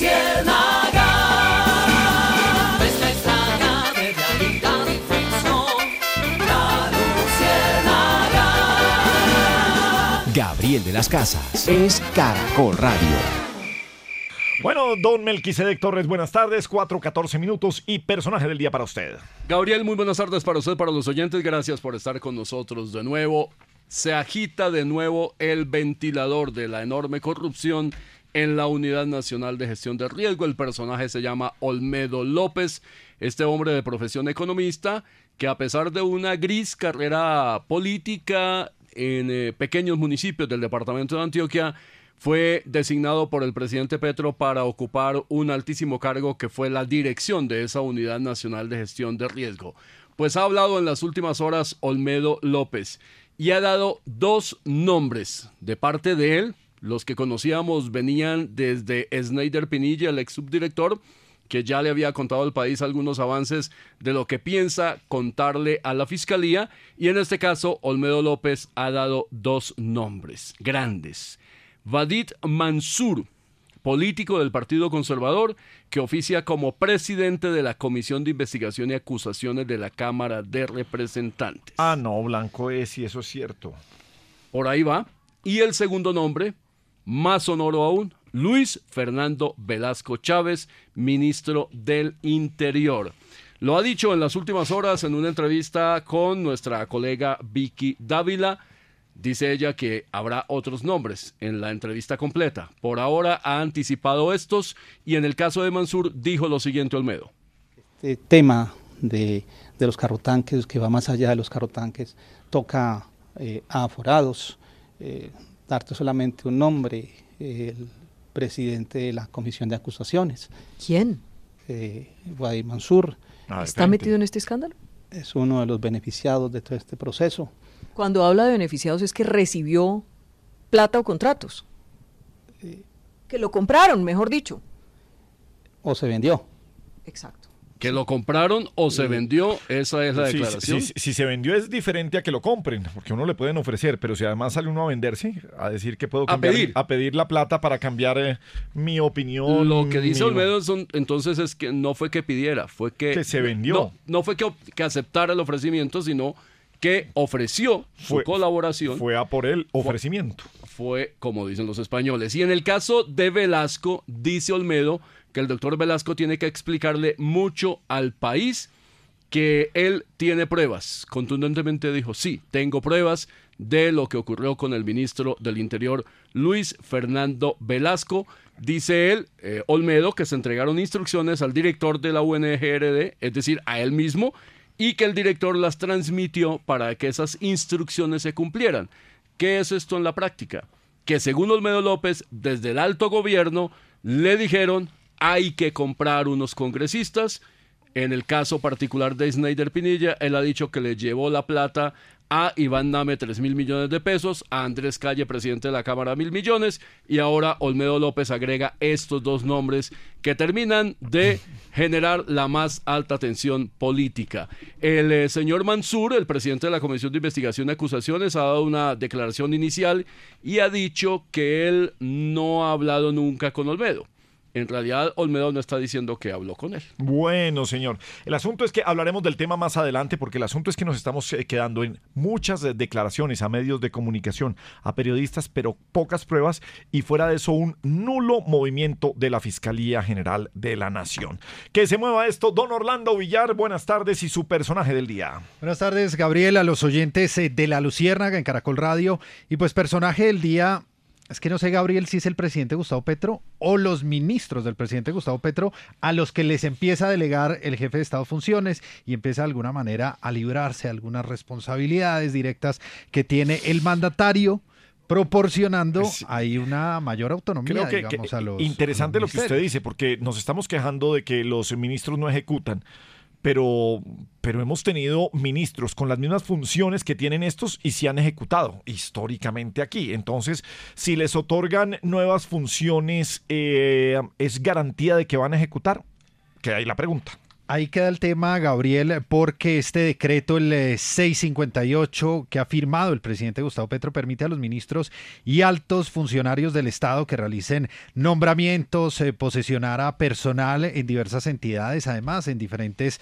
Luciérnaga, nuestra extraña de realidad y ficción, la Luciérnaga. Gabriel de las Casas es Caracol Radio. Bueno, don Melquisedec Torres, buenas tardes, 4:14 minutos y personaje del día para usted. Gabriel, muy buenas tardes para usted, para los oyentes, gracias por estar con nosotros de nuevo. Se agita de nuevo el ventilador de la enorme corrupción en la Unidad Nacional de Gestión de Riesgo. El personaje se llama Olmedo López, este hombre de profesión economista que, a pesar de una gris carrera política en pequeños municipios del departamento de Antioquia, fue designado por el presidente Petro para ocupar un altísimo cargo que fue la dirección de esa Unidad Nacional de Gestión de Riesgo. Pues ha hablado en las últimas horas Olmedo López y ha dado dos nombres de parte de él. Los que conocíamos venían desde Snyder Pinilla, el ex subdirector, que ya le había contado al país algunos avances de lo que piensa contarle a la fiscalía. Y en este caso, Olmedo López ha dado dos nombres grandes. Vadid Mansur, político del Partido Conservador, que oficia como presidente de la Comisión de Investigación y Acusaciones de la Cámara de Representantes. Ah, no, blanco es, y eso es cierto. Por ahí va. Y el segundo nombre, más sonoro aún, Luis Fernando Velasco Chávez, ministro del Interior. Lo ha dicho en las últimas horas en una entrevista con nuestra colega Vicky Dávila. Dice ella que habrá otros nombres en la entrevista completa. Por ahora ha anticipado estos y en el caso de Mansur dijo lo siguiente, Olmedo. Este tema de los carrotanques, que va más allá de los carrotanques, toca a aforados, darte solamente un nombre, el presidente de la Comisión de Acusaciones. ¿Quién? Vadid Mansur. ¿Está metido en este escándalo? Es uno de los beneficiados de todo este proceso. Cuando habla de beneficiados es que recibió plata o contratos. Que lo compraron, mejor dicho. O se vendió. Exacto. Que lo compraron o se vendió, esa es la declaración. Si se vendió es diferente a que lo compren, porque uno le pueden ofrecer, pero si además sale uno a venderse, a decir que puedo cambiar, a pedir la plata para cambiar mi opinión. Lo que dice Olmedo entonces es que no fue que pidiera, fue que se vendió. No fue que aceptara el ofrecimiento, sino que ofreció su colaboración. Fue a por el ofrecimiento. Fue como dicen los españoles. Y en el caso de Velasco, dice Olmedo que el doctor Velasco tiene que explicarle mucho al país, que él tiene pruebas. Contundentemente dijo, sí, tengo pruebas de lo que ocurrió con el ministro del Interior, Luis Fernando Velasco. Dice él, Olmedo, que se entregaron instrucciones al director de la UNGRD, es decir, a él mismo, y que el director las transmitió para que esas instrucciones se cumplieran. ¿Qué es esto en la práctica? Que según Olmedo López, desde el alto gobierno le dijeron hay que comprar unos congresistas. En el caso particular de Snyder Pinilla, él ha dicho que le llevó la plata a Iván Name 3.000 millones de pesos, a Andrés Calle, presidente de la Cámara, 1.000 millones, y ahora Olmedo López agrega estos dos nombres que terminan de generar la más alta tensión política. El señor Mansur, el presidente de la Comisión de Investigación y Acusaciones, ha dado una declaración inicial y ha dicho que él no ha hablado nunca con Olmedo. En realidad, Olmedo no está diciendo que habló con él. Bueno, señor. El asunto es que hablaremos del tema más adelante, porque el asunto es que nos estamos quedando en muchas declaraciones a medios de comunicación, a periodistas, pero pocas pruebas, y fuera de eso un nulo movimiento de la Fiscalía General de la Nación. Que se mueva esto, don Orlando Villar, buenas tardes y su personaje del día. Buenas tardes, Gabriel, a los oyentes de La Luciérnaga en Caracol Radio. Y pues personaje del día... Es que no sé, Gabriel, si es el presidente Gustavo Petro o los ministros del presidente Gustavo Petro a los que les empieza a delegar el jefe de Estado funciones y empieza de alguna manera a librarse de algunas responsabilidades directas que tiene el mandatario, proporcionando ahí una mayor autonomía, creo que, digamos, a los interesante a los lo que usted dice, porque nos estamos quejando de que los ministros no ejecutan. Pero hemos tenido ministros con las mismas funciones que tienen estos y se han ejecutado históricamente aquí. Entonces, si les otorgan nuevas funciones, ¿es garantía de que van a ejecutar? Queda ahí la pregunta. Ahí queda el tema, Gabriel, porque este decreto, el 658, que ha firmado el presidente Gustavo Petro, permite a los ministros y altos funcionarios del Estado que realicen nombramientos, posesionar a personal en diversas entidades, además en diferentes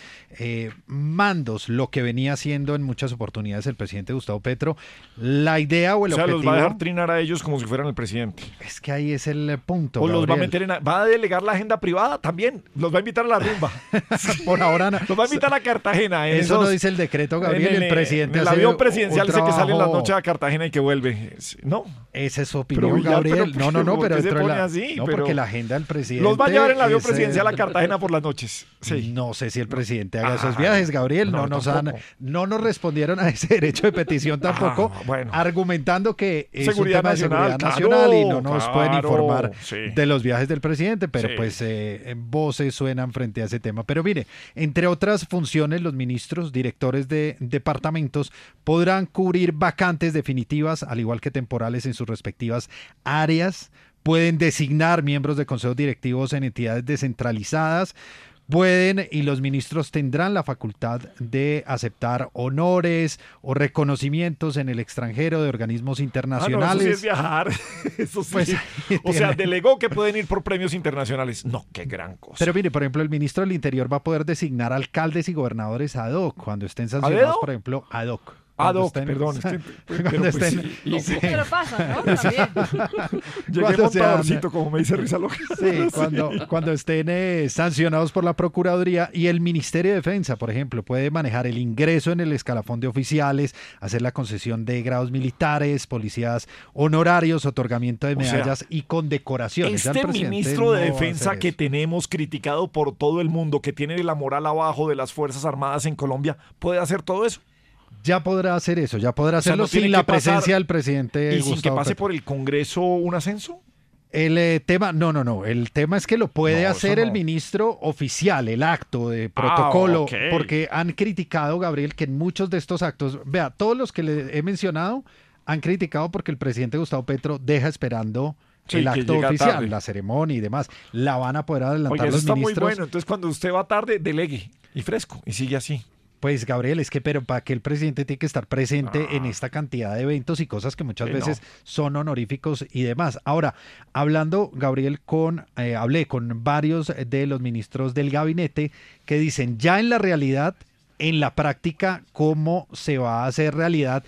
mandos, lo que venía haciendo en muchas oportunidades el presidente Gustavo Petro. La idea o el objetivo... los va a dejar trinar a ellos como si fueran el presidente. Es que ahí es el punto, O los va a Gabriel. meter va a delegar la agenda privada también. Los va a invitar a la rumba. Por ahora no. Los va a invitar a Cartagena. Eso no dice el decreto, Gabriel. El presidente en el hace avión presidencial un ese que sale en las trabajo- noches a Cartagena y que vuelve. No. Esa es su Pero opinión, ya, Gabriel. pero- No, ¿por pero qué se dentro de pone la... así? No, Pero- porque la agenda del presidente... Los va a llevar en el avión es, presidencial a Cartagena por las noches. Sí. No sé si el presidente haga esos viajes, Gabriel. no, No nos respondieron a ese derecho de petición tampoco, bueno. argumentando que es Seguridad un tema de seguridad nacional, nacional y no claro, nos pueden claro, informar sí. de los viajes del presidente, pero Sí. pues voces suenan frente a ese tema. Pero mire, entre otras funciones, los ministros, directores de departamentos podrán cubrir vacantes definitivas, al igual que temporales en sus respectivas áreas. Pueden designar miembros de consejos directivos en entidades descentralizadas. Pueden y los ministros tendrán la facultad de aceptar honores o reconocimientos en el extranjero de organismos Ah, no, internacionales. eso sí es viajar. Eso sí. Pues, o sea, tiene- delegó que pueden ir por premios internacionales. No, qué gran cosa. Pero mire, por ejemplo, el ministro del Interior va a poder designar alcantes y gobernadores ad hoc cuando estén sancionados, dedo? por ejemplo, ad hoc. Ad Cuando hoc, perdón. es que- cuando pero pues estén- sí, sí. Pero pasa, ¿no? También. Llegué Cuando sean- montadorcito, como me dice Risa Loca. Sí, cuando estén sancionados por la Procuraduría. Y el Ministerio de Defensa, por ejemplo, puede manejar el ingreso en el escalafón de oficiales, hacer la concesión de grados militares, policías honorarios, otorgamiento de O sea, medallas y condecoraciones. Ya el Este presidente ministro no de va a Defensa hacer que eso. tenemos criticado por todo el mundo, que tiene la moral abajo de las Fuerzas Armadas en Colombia, ¿puede hacer todo eso? Ya podrá hacer eso, ya podrá sea, hacerlo no tiene sin la que pasar- presencia del presidente ¿Y sin que Gustavo pase Petro. por el Congreso un ascenso? El tema, no, el tema es que lo puede No, hacer eso el no. ministro oficial, el acto de protocolo, ok. porque han criticado, Gabriel, que en muchos de estos actos, vea, todos los que le he mencionado han criticado porque el presidente Gustavo Petro deja esperando Sí, el que acto llega oficial, tarde. la ceremonia y demás. La van a poder adelantar Oye, eso los está muy ministros. bueno. Entonces, cuando usted va tarde, delegue y fresco y sigue así. Pues Gabriel, es que pero para que el presidente tiene que estar presente en esta cantidad de eventos y cosas que muchas Sí, veces son honoríficos y demás. Ahora, hablando, Gabriel, hablé con varios de los ministros del gabinete que dicen ya en la realidad, en la práctica, cómo se va a hacer realidad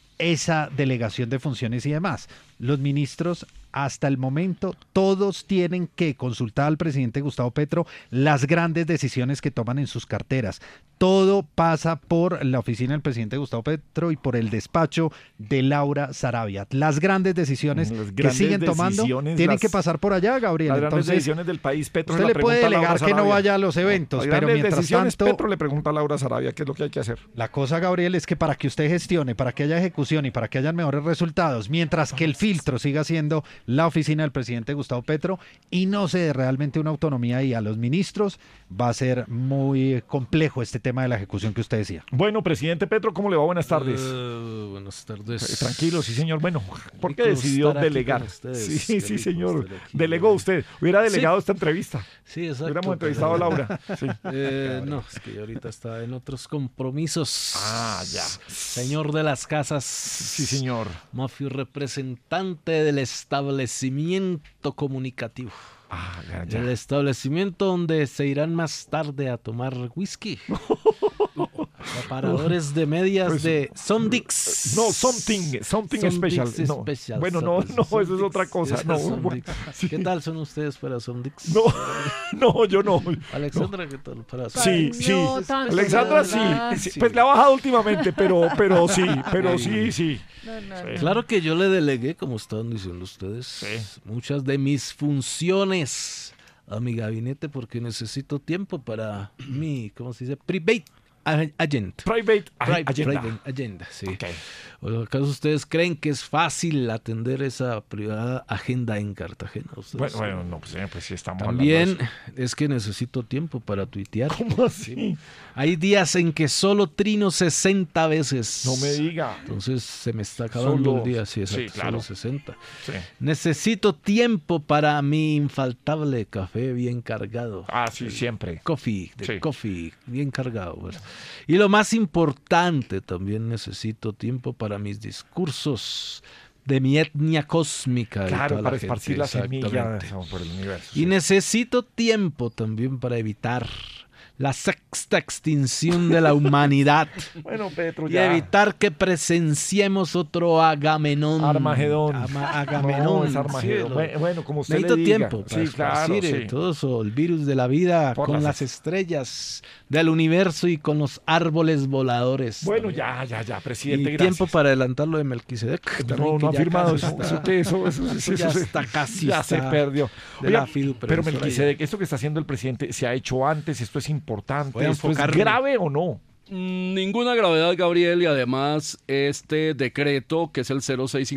esa delegación de funciones y demás. Los ministros hasta el momento todos tienen que consultar al presidente Gustavo Petro las grandes decisiones que toman en sus carteras. Todo pasa por la oficina del presidente Gustavo Petro y por el despacho de Laura Sarabia. Las grandes decisiones Las que grandes siguen tomando decisiones, tienen las- que pasar por allá, Gabriel. Las grandes Entonces, decisiones del país, Petro usted la le puede pregunta a Laura delegar que no Sarabia. vaya a los eventos, Las pero grandes mientras decisiones, tanto... Petro le pregunta a Laura Sarabia qué es lo que hay que hacer. La cosa, Gabriel, es que para que usted gestione, para que haya ejecución y para que hayan mejores resultados, mientras que el filtro siga siendo la oficina del presidente Gustavo Petro y no se dé realmente una autonomía ahí a los ministros, va a ser muy complejo este tema de la ejecución que usted decía. Bueno, presidente Petro, ¿cómo le va? Buenas tardes. Buenas tardes. Tranquilo, sí, señor. Bueno, ¿por qué Rico decidió estar aquí delegar? con ustedes. Sí, Qué sí, rico señor. estar aquí. Delegó usted. Hubiera delegado Sí. esta entrevista. Sí, exacto. Hubiéramos entrevistado a Laura. Sí. No, es que yo ahorita está en otros compromisos. Ah, ya. Señor de las casas. Sí, señor. Mafio representante del establecimiento comunicativo. Ah, El establecimiento donde se irán más tarde a tomar whisky. Preparadores de medias Pues, de Sondix. No, something Sondix special. No. Special, Bueno, no, Sondix. no, eso es otra cosa. No, Sondix. bueno, sí. ¿Qué tal son ustedes para Sondix? No, no, yo no. Alexandra, ¿qué tal para Sí, sí. No, tanto, Alexandra de verdad. sí. Pues le ha bajado últimamente, pero sí. No, no, Sí. no. Claro que yo le delegué, como estaban diciendo ustedes, Sí. muchas de mis funciones a mi gabinete porque necesito tiempo para mi, ¿cómo se dice? Private. Agenda. Private Private agenda. Agenda, sí. Ok. ¿O acaso ustedes creen que es fácil atender esa privada agenda en Cartagena? ¿Ustedes Bueno, no, pues sí estamos también hablando es que necesito tiempo para tuitear. de eso. ¿Cómo así? Hay días en que solo trino 60 veces. No me diga. Entonces se me está acabando Solo- el día, sí, exacto, sí, claro. solo 60. Sí. Necesito tiempo para mi infaltable café bien cargado. Ah, sí, siempre. Coffee, Sí. coffee, bien cargado. Pues. Y lo más importante, también necesito tiempo para mis discursos de mi etnia cósmica. y Claro, toda la para gente, esparcir la semilla exactamente. por el universo. Y sí. necesito tiempo también para evitar la sexta extinción de la humanidad Bueno, Petro, y ya. evitar que presenciemos otro Agamenón. Armagedón. Agamenón. No, es Armagedón. cielo. Bueno, como usted Necesito le diga. tiempo para Sí, claro, esparcir sí. todo eso, el virus de la vida Por con las estrellas del universo y con los árboles voladores. Bueno, también. ya, Y presidente, gracias. tiempo para adelantar lo de Melquisedec. también, No, que no ha ya firmado casi eso. está- Eso ya se- está casi. Ya se está perdió. de Oiga, la fidu pero previsora Melquisedec, esto que está haciendo el presidente, ¿se ha hecho antes? ¿Esto es importante? Voy a ¿Esto es enfocarme. grave o no? Ninguna gravedad, Gabriel, y además este decreto, que es el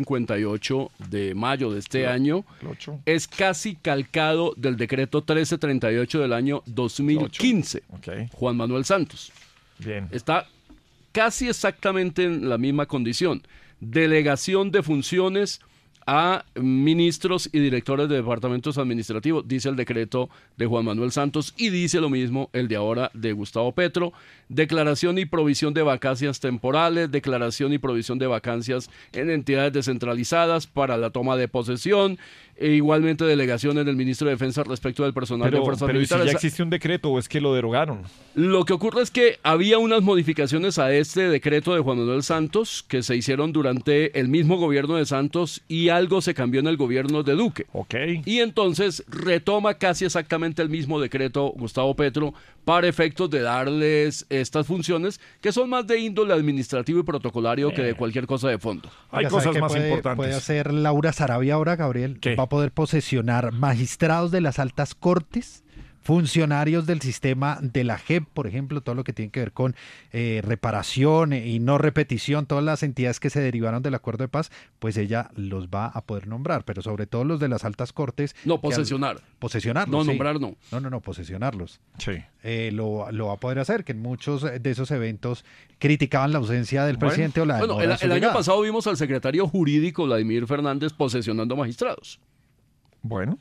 0658 de mayo de este año, El 8. es casi calcado del decreto 1338 del año 2015, Ok, Juan Manuel Santos. bien. Está casi exactamente en la misma condición. Delegación de funciones a ministros y directores de departamentos administrativos, dice el decreto de Juan Manuel Santos, y dice lo mismo el de ahora de Gustavo Petro. Declaración y provisión de vacancias temporales, declaración y provisión de vacancias en entidades descentralizadas para la toma de posesión, e igualmente delegaciones del ministro de Defensa respecto del personal de fuerzas Pero ¿y si militares. ya existe un decreto o es que lo derogaron? Lo que ocurre es que había unas modificaciones a este decreto de Juan Manuel Santos que se hicieron durante el mismo gobierno de Santos y algo se cambió en el gobierno de Duque. Ok. Y entonces retoma casi exactamente el mismo decreto Gustavo Petro para efectos de darles estas funciones que son más de índole administrativo y protocolario que de cualquier cosa de fondo. Hay Oiga, ¿sabe cosas qué más importantes. puede hacer Laura Sarabia ahora, Gabriel? ¿Qué? Va a poder posesionar magistrados de las altas cortes, funcionarios del sistema de la JEP, por ejemplo, todo lo que tiene que ver con reparación y no repetición, todas las entidades que se derivaron del acuerdo de paz, pues ella los va a poder nombrar, pero sobre todo los de las altas cortes. No, que al- posesionar. Posesionarlos. No, sí. nombrar no. No, posesionarlos. Sí. Lo va a poder hacer, que en muchos de esos eventos criticaban la ausencia del Bueno, presidente o la Bueno, demora de su el año llegada. pasado vimos al secretario jurídico Vladimir Fernández posesionando magistrados. Bueno,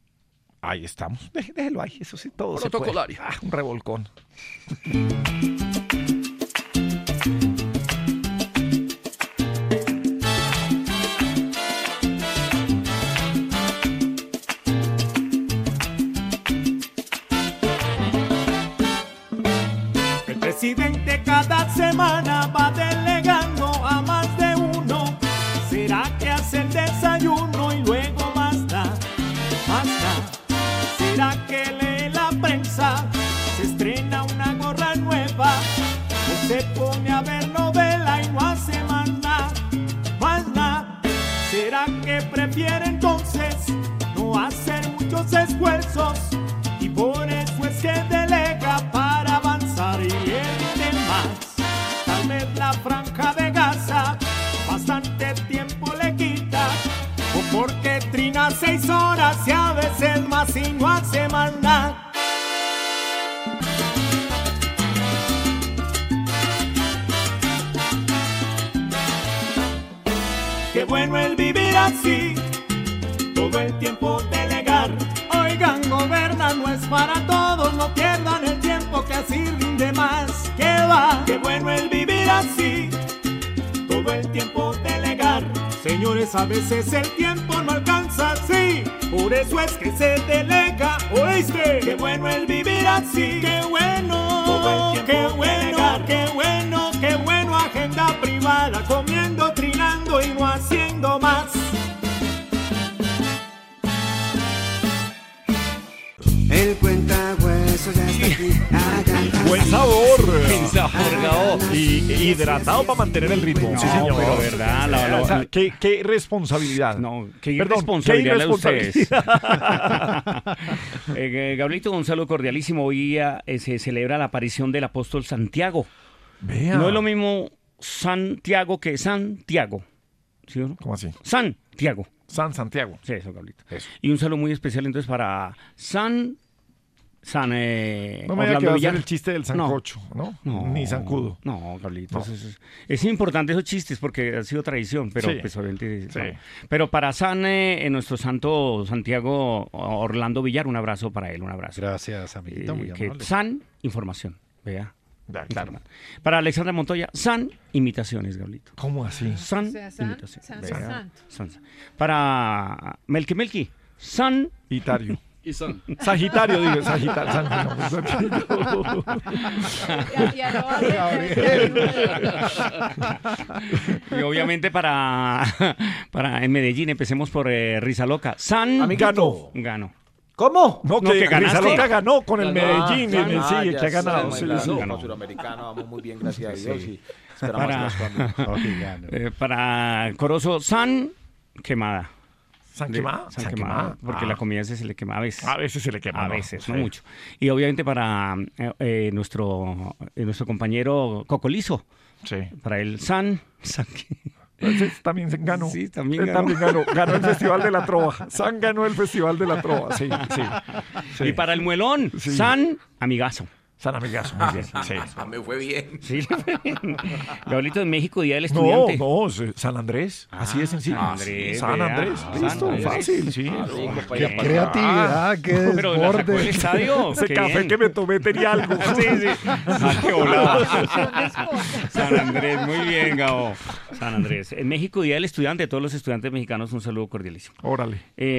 ahí estamos. Déjelo ahí, eso sí, todo se puede. Protocolario. Un revolcón. El presidente cada semana va delegando a más de uno. ¿Será que hace el desayuno y luego más nada? Más nada. ¿Será que lee la prensa? Se estrena una gorra nueva. O se pone a ver novela y no hace más nada. Más nada. ¿Será que prefiere entonces no hacer muchos esfuerzos? Y por eso es que delega para avanzar y rinde más. Tal vez la franja de Gaza bastante tiempo le quita, o porque trina 6 horas y a veces más y no hace más nada. Qué bueno el vivir así, todo el tiempo delegar. Oigan, gobernar no es para todos, no pierdan el tiempo que así rinde más. ¿Qué va? Qué bueno el vivir así, todo el tiempo delegar. Señores, a veces el tiempo no alcanza, sí, por eso es que se delega, ¿oíste? Qué bueno el vivir así, qué bueno, todo el tiempo qué bueno, delegar. Qué bueno, agenda privada, comiendo, trinando y no haciendo más. El cuentahuesos ya está aquí. Buen sabor. Buen sabor, Gabo. Y hidratado para mantener el ritmo. Sí, señor. pero verdad, O sea, qué responsabilidad. No, qué Perdón, irresponsabilidad qué la de ustedes. Gabrielito, un saludo cordialísimo. Hoy se celebra la aparición del apóstol Santiago. Vea. No es lo mismo Santiago que Santiago. ¿Sí o no? ¿Cómo así? Santiago. Santiago. Sí, eso, Gabrielito. Eso. Y un saludo muy especial entonces para No me diga Orlando que va a Villar. hacer el chiste del sancocho, ¿no? Ni zancudo. No, Gabrielito. No. Es importante esos chistes porque ha sido tradición, pero Sí. pues obviamente. Sí. No. Pero para nuestro santo Santiago Orlando Villar, un abrazo para él, un abrazo. Gracias, amiguita, muy Que amable. San información, vea. Ya, claro. Para Alexandra Montoya, San imitaciones, Gabrielito. ¿Cómo así? San O sea, san, imitaciones. san, vea. santo. San. Para Melqui, San Itario. Y son. Sagitario, digo, Sagitario. Y arroba y obviamente para en Medellín, empecemos por Risa Loca. San ganó. ¿Cómo? No, No, que que ganaste. Rizaloca ganó con el Ganó. Medellín. Sí, que ha ganado. Sí, sí. Ganó. Suramericano, vamos muy bien, gracias a Dios. Sí. Y esperamos Para- las cosas. Para Corozo, San Quemada. ¿San De- quemada? San Quemada, porque la comida se le quema a veces. A veces se le quema. A ¿no? veces, Sí. no mucho. Y obviamente para nuestro compañero Cocolizo, Sí. para el San Ese también ganó. Sí, también Él ganó. también ganó. Ganó el Festival de la Trova. San ganó el Festival de la Trova. Sí, sí. Sí. Y para el Muelón, Sí. San Amigazo. San amigazo, muy bien. Sí. Me fue bien. Sí. Gabrielito, en México, Día del No, Estudiante. no, San Andrés. Así de sencillo. San Andrés, San vea. Andrés. San Listo, Andrés. fácil, sí. Qué creatividad, qué Pero la sacó del desborde. estadio. Ese Qué café bien. que me tomé tenía algo. Sí, sí. Ah, qué volada. San Andrés, muy bien, Gabo. San Andrés. En México, Día del Estudiante, todos los estudiantes mexicanos, un saludo cordialísimo. Órale.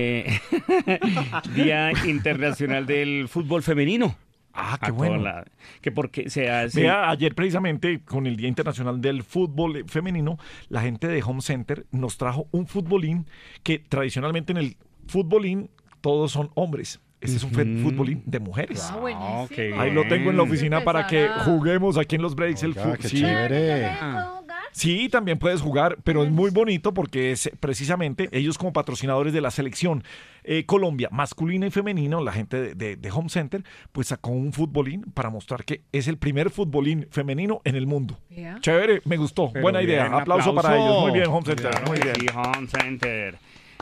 Día Internacional del Fútbol Femenino. Ah, A qué toda bueno. que porque se hace... Vea, ayer precisamente con el Día Internacional del Fútbol Femenino, la gente de Home Center nos trajo un futbolín que tradicionalmente en el futbolín todos son hombres. Este es un futbolín de mujeres. Ah, buenísimo. qué Ahí lo tengo en la oficina para que Empezar a- juguemos aquí en los breaks. Oiga, qué Sí. chévere. Sí, también puedes jugar, pero es muy bonito porque es precisamente ellos como patrocinadores de la selección Colombia, masculina y femenino, la gente de Home Center, pues sacó un futbolín para mostrar que es el primer futbolín femenino en el mundo. Vea. Chévere, me gustó. Pero Buena idea. bien, Aplauso para ellos. Muy bien, Home Center. Claro Muy que bien. sí, Home Center.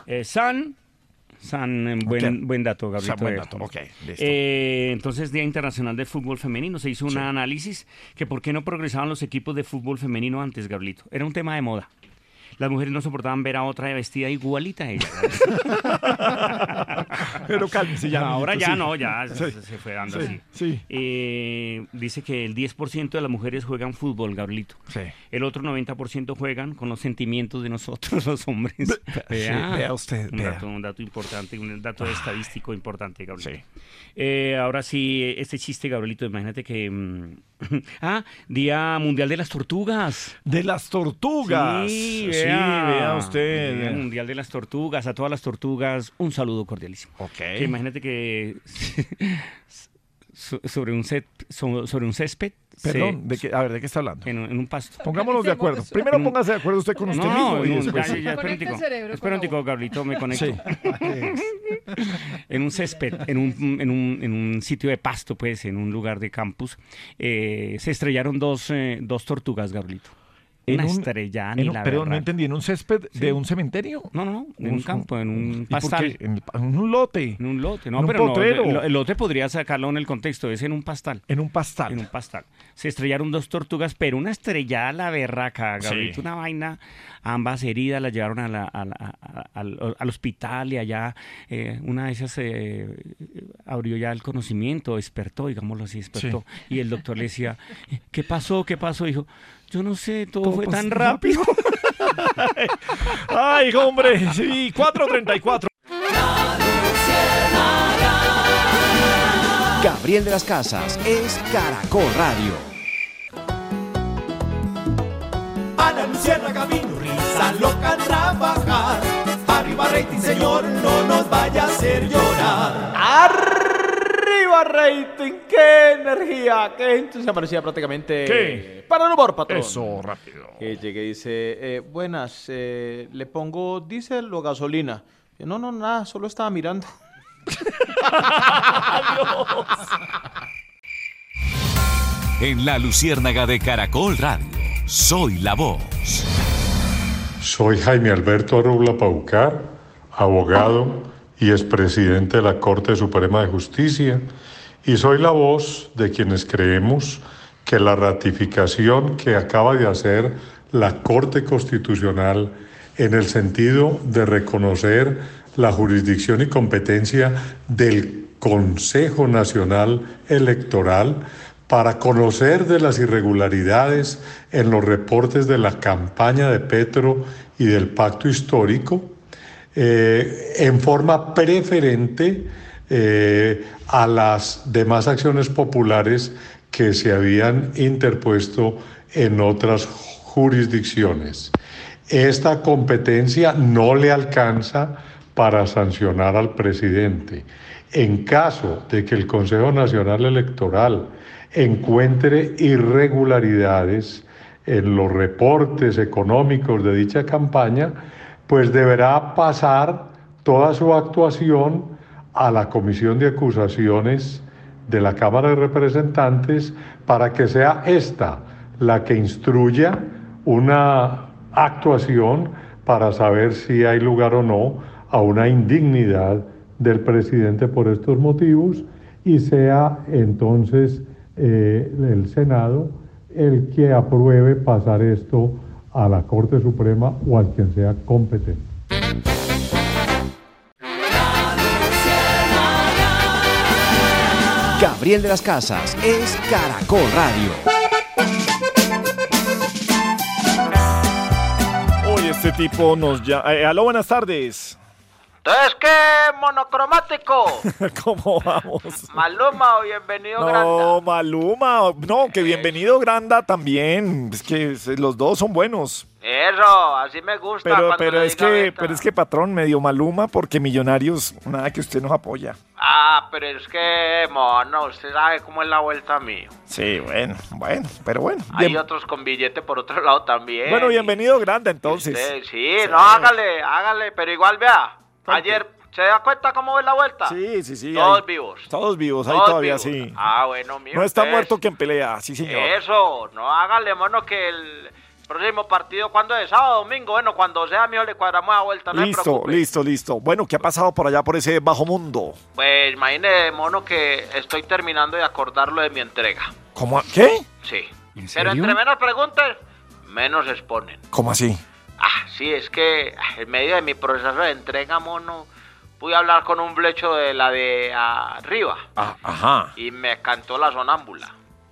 San, buen dato, Gabriel. Buen dato. Ok, listo. Entonces, Día Internacional del Fútbol Femenino. Se hizo un análisis que por qué no progresaban los equipos de fútbol femenino antes, Gabrielito. Era un tema de moda. Las mujeres no soportaban ver a otra vestida igualita a ella. Pero cálmese ya. Ahora amiguito, ya sí. no, ya Sí. se fue dando Sí, así. sí. Dice que el 10% de las mujeres juegan fútbol, Gabrielito. Sí. El otro 90% juegan con los sentimientos de nosotros, los hombres. Vea usted, vea. Un dato importante, un dato estadístico importante, Gabrielito. Sí. Ahora sí, este chiste, Gabrielito, imagínate que... Día Mundial de las Tortugas. De las tortugas. Sí, vea Día usted. Mundial de las Tortugas. A todas las tortugas, un saludo cordialísimo. Ok. Que imagínate que sobre un césped. Perdón, ¿de qué está hablando? En un pasto. Pongámonos de acuerdo. Primero póngase de acuerdo usted con usted mismo y después. espera un Conecta el cerebro, por tico, favor. Gabrielito, me conecto. Sí. En un césped, en un sitio de pasto, pues, en un lugar de campus, se estrellaron dos tortugas, Gabrielito. Una estrellada ni la Perdón, no verdad. entendí. ¿En un césped de un cementerio? No, en un campo, en un ¿Y por pastal. qué? ¿En un lote? En un lote, no, ¿En un pero no, potrero? el lote podría sacarlo en el contexto, es en un pastal. En un pastal. En un pastal. Se estrellaron dos tortugas, pero una estrellada a la berraca, Gabrielito, Sí. una vaina. Ambas heridas las llevaron al hospital y allá una de esas abrió ya el conocimiento, despertó, digámoslo así, despertó. Y el doctor le decía, ¿qué pasó? Dijo, yo no sé, todo fue tan rápido. Ay, hombre, sí, 4:34. Gabriel de las Casas es Caracol Radio. Ana Luciana Camino, Risa Loca trabajar. Arriba rating, señor, no nos vaya a hacer llorar. ¡Arriba rating! ¡Qué energía! ¡Qué entusiasmo! Parecía prácticamente... ¿Qué? Para el humor, patrón. Eso, rápido. Que llegue y dice, buenas, ¿le pongo diésel o gasolina? No, nada, solo estaba mirando. En La Luciérnaga de Caracol Radio, Soy la Voz. Soy Jaime Alberto Arrubla Paucar, abogado y expresidente de la Corte Suprema de Justicia, y soy la voz de quienes creemos que la ratificación que acaba de hacer la Corte Constitucional en el sentido de reconocer la jurisdicción y competencia del Consejo Nacional Electoral para conocer de las irregularidades en los reportes de la campaña de Petro y del pacto histórico, en forma preferente a las demás acciones populares que se habían interpuesto en otras jurisdicciones. Esta competencia no le alcanza para sancionar al presidente. En caso de que el Consejo Nacional Electoral encuentre irregularidades en los reportes económicos de dicha campaña, pues deberá pasar toda su actuación a la Comisión de Acusaciones de la Cámara de Representantes para que sea esta la que instruya una actuación para saber si hay lugar o no a una indignidad del presidente por estos motivos, y sea entonces el Senado el que apruebe pasar esto a la Corte Suprema o al quien sea competente. Gabriel de las Casas es Caracol Radio. Oye, este tipo nos llama. Aló, buenas tardes. Entonces, ¿qué? Monocromático. ¿Cómo vamos? Maluma o bienvenido Granda. No, Maluma. No, que bienvenido Granda también. Es que los dos son buenos. Eso, así me gusta. Pero es que patrón, medio Maluma, porque Millonarios, nada que usted nos apoya. Pero es que, mono, usted sabe cómo es la vuelta mío. Sí, bueno, pero bueno. Hay otros con billete por otro lado también. Bueno, bienvenido Granda, entonces. Sí, no, hágale, pero igual vea. Ayer, ¿se da cuenta cómo es la vuelta? Sí. Todos vivos. Todos vivos, ahí Todos todavía vivos. sí. Bueno, mío. No está muerto quien pelea, sí, señor. Eso, no hágale, mono, que el próximo partido, ¿cuándo es? ¿Sábado, domingo? Bueno, cuando sea, mío, le cuadramos la vuelta, no se preocupe. Listo. Bueno, ¿qué ha pasado por allá, por ese bajo mundo? Pues, imagínese, mono, que estoy terminando de acordarlo de mi entrega. ¿Cómo? ¿Qué? Sí. ¿En Pero serio? entre menos preguntas, menos exponen. ¿Cómo así? Sí, es que en medio de mi proceso de entrega, mono, pude hablar con un blecho de la de arriba. Ajá. Y me cantó la sonámbula.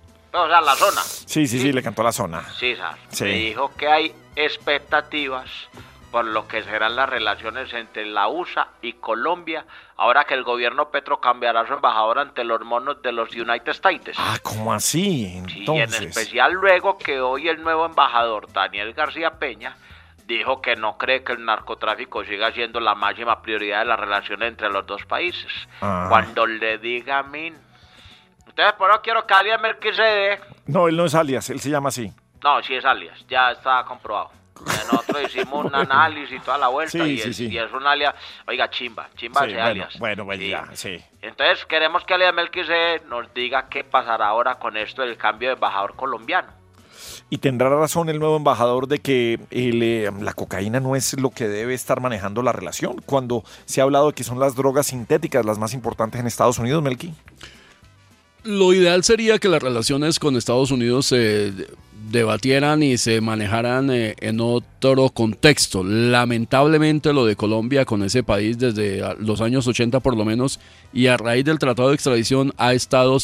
O sea, la zona. Sí, le cantó la zona. Sí, Sar. Sí. Me dijo que hay expectativas por lo que serán las relaciones entre la USA y Colombia, ahora que el gobierno Petro cambiará su embajador ante los monos de los United States. ¿Cómo así? Sí, Entonces. en especial luego que hoy el nuevo embajador, Daniel García Peña, dijo que no cree que el narcotráfico siga siendo la máxima prioridad de las relaciones entre los dos países. Cuando le diga a mí, ustedes por ahora quiero que alias Melquisede. No, él no es alias, él se llama así. No, sí es alias, ya está comprobado. Nosotros hicimos un análisis y toda la vuelta, y es un alias, oiga, chimba ese alias. Bueno, ya, sí. Entonces queremos que alias Melquisede nos diga qué pasará ahora con esto del cambio de embajador colombiano. Y tendrá razón el nuevo embajador de que la cocaína no es lo que debe estar manejando la relación, cuando se ha hablado de que son las drogas sintéticas las más importantes en Estados Unidos, Melqui. Lo ideal sería que las relaciones con Estados Unidos se debatieran y se manejaran en otro contexto. Lamentablemente lo de Colombia con ese país desde los años 80 por lo menos, y a raíz del tratado de extradición ha estado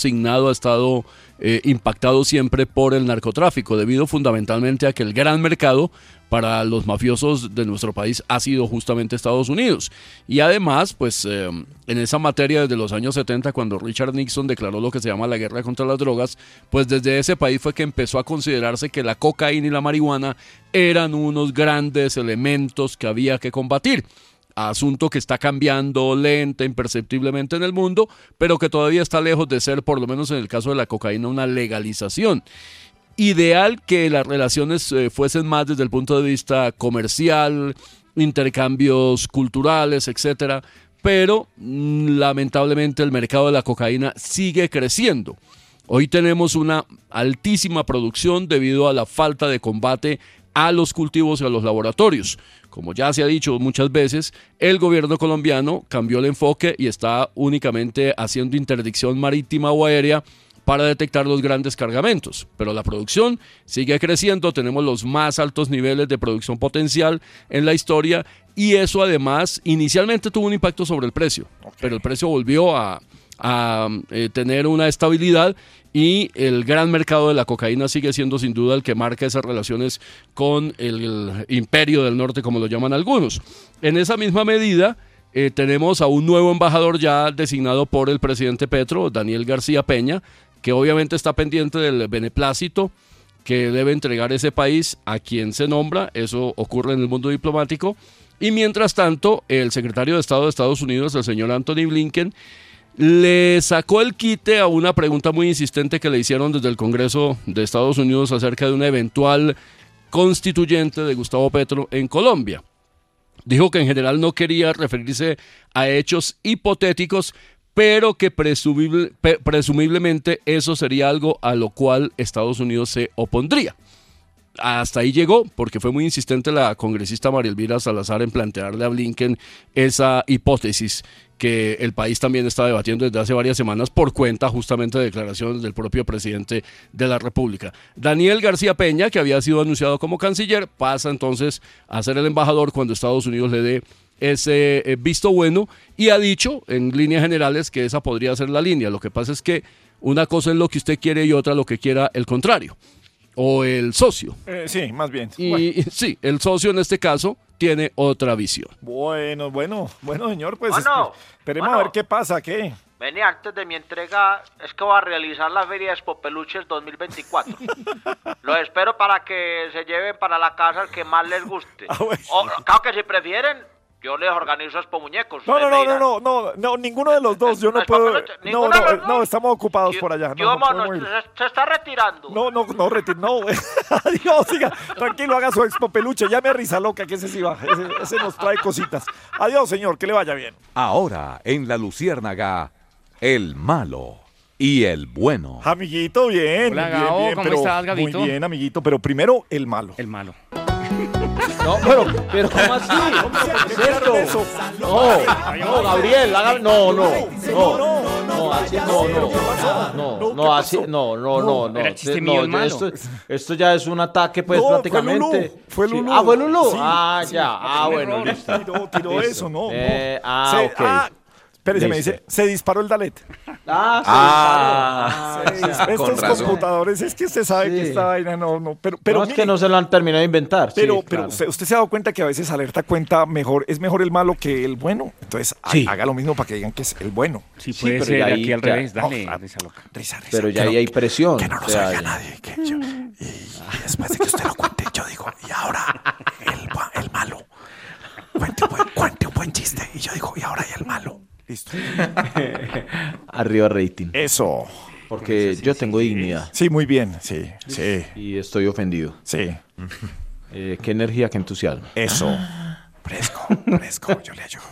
impactado siempre por el narcotráfico, debido fundamentalmente a que el gran mercado para los mafiosos de nuestro país ha sido justamente Estados Unidos. Y además, pues en esa materia desde los años 70, cuando Richard Nixon declaró lo que se llama la guerra contra las drogas, pues desde ese país fue que empezó a considerarse que la cocaína y la marihuana eran unos grandes elementos que había que combatir. Asunto que está cambiando lenta, imperceptiblemente en el mundo, pero que todavía está lejos de ser, por lo menos en el caso de la cocaína, una legalización. Ideal que las relaciones fuesen más desde el punto de vista comercial, intercambios culturales, etcétera, pero lamentablemente el mercado de la cocaína sigue creciendo. Hoy tenemos una altísima producción debido a la falta de combate a los cultivos y a los laboratorios. Como ya se ha dicho muchas veces, el gobierno colombiano cambió el enfoque y está únicamente haciendo interdicción marítima o aérea para detectar los grandes cargamentos. Pero la producción sigue creciendo, tenemos los más altos niveles de producción potencial en la historia y eso además inicialmente tuvo un impacto sobre el precio, pero el precio volvió a tener una estabilidad y el gran mercado de la cocaína sigue siendo sin duda el que marca esas relaciones con el imperio del norte, como lo llaman algunos. En esa misma medida tenemos a un nuevo embajador ya designado por el presidente Petro, Daniel García Peña, que obviamente está pendiente del beneplácito que debe entregar ese país a quien se nombra. Eso ocurre en el mundo diplomático. Y mientras tanto, el secretario de Estado de Estados Unidos, el señor Anthony Blinken, le sacó el quite a una pregunta muy insistente que le hicieron desde el Congreso de Estados Unidos acerca de una eventual constituyente de Gustavo Petro en Colombia. Dijo que en general no quería referirse a hechos hipotéticos, pero que presumiblemente eso sería algo a lo cual Estados Unidos se opondría. Hasta ahí llegó, porque fue muy insistente la congresista María Elvira Salazar en plantearle a Blinken esa hipótesis que el país también está debatiendo desde hace varias semanas por cuenta justamente de declaraciones del propio presidente de la República. Daniel García Peña, que había sido anunciado como canciller, pasa entonces a ser el embajador cuando Estados Unidos le dé ese visto bueno y ha dicho en líneas generales que esa podría ser la línea. Lo que pasa es que una cosa es lo que usted quiere y otra lo que quiera el contrario. O el socio. Sí, más bien. Y sí, el socio en este caso tiene otra visión. Bueno, señor, pues Bueno, esperemos a ver qué pasa, ¿qué? Vení, antes de mi entrega, es que voy a realizar la Feria de Expopeluches 2024. Los espero para que se lleven para la casa el que más les guste. O, claro que si prefieren, yo les organizo Expo Muñecos. No, ninguno de los dos, yo no puedo. No, estamos ocupados por allá. Se está retirando. No. Adiós, siga. Tranquilo, haga su Expo Peluche. Llame a Risa Loca, que ese sí va. Ese nos trae cositas. Adiós, señor, que le vaya bien. Ahora, en La Luciérnaga, el malo y el bueno. Amiguito, bien. Hola, Gabo, ¿cómo estás, Gabito? Muy bien, amiguito, pero primero el malo. El malo. No, pero ¿cómo así? ¿Cómo es esto? No, Gabriel, Era chiste mío, el malo. Esto ya es un ataque, pues, prácticamente. Fue Lulú. ¿Fue Lulú? Sí, Bueno, listo. Tiró eso, no. Ok. Espérese, me dice, se disparó el Dalet. Estos computadores, es que usted sabe que esta vaina pero es que no se lo han terminado de inventar. Pero usted se ha dado cuenta que a veces Alerta cuenta es mejor el malo que el bueno. Entonces haga lo mismo para que digan que es el bueno. Sí, puede ser ahí, aquí al revés, dale, Risa Loca. Risa, pero ya ahí hay presión. Que no nos oiga nadie. Y después de que usted lo cuente, yo digo, y ahora el malo. Cuente un buen chiste. Y yo digo, y ahora el malo. Listo. Arriba rating. Eso. Porque yo tengo dignidad. Sí, muy bien. Sí. Y estoy ofendido. Sí. Qué energía, qué entusiasmo. Eso. Fresco. Yo le ayudo.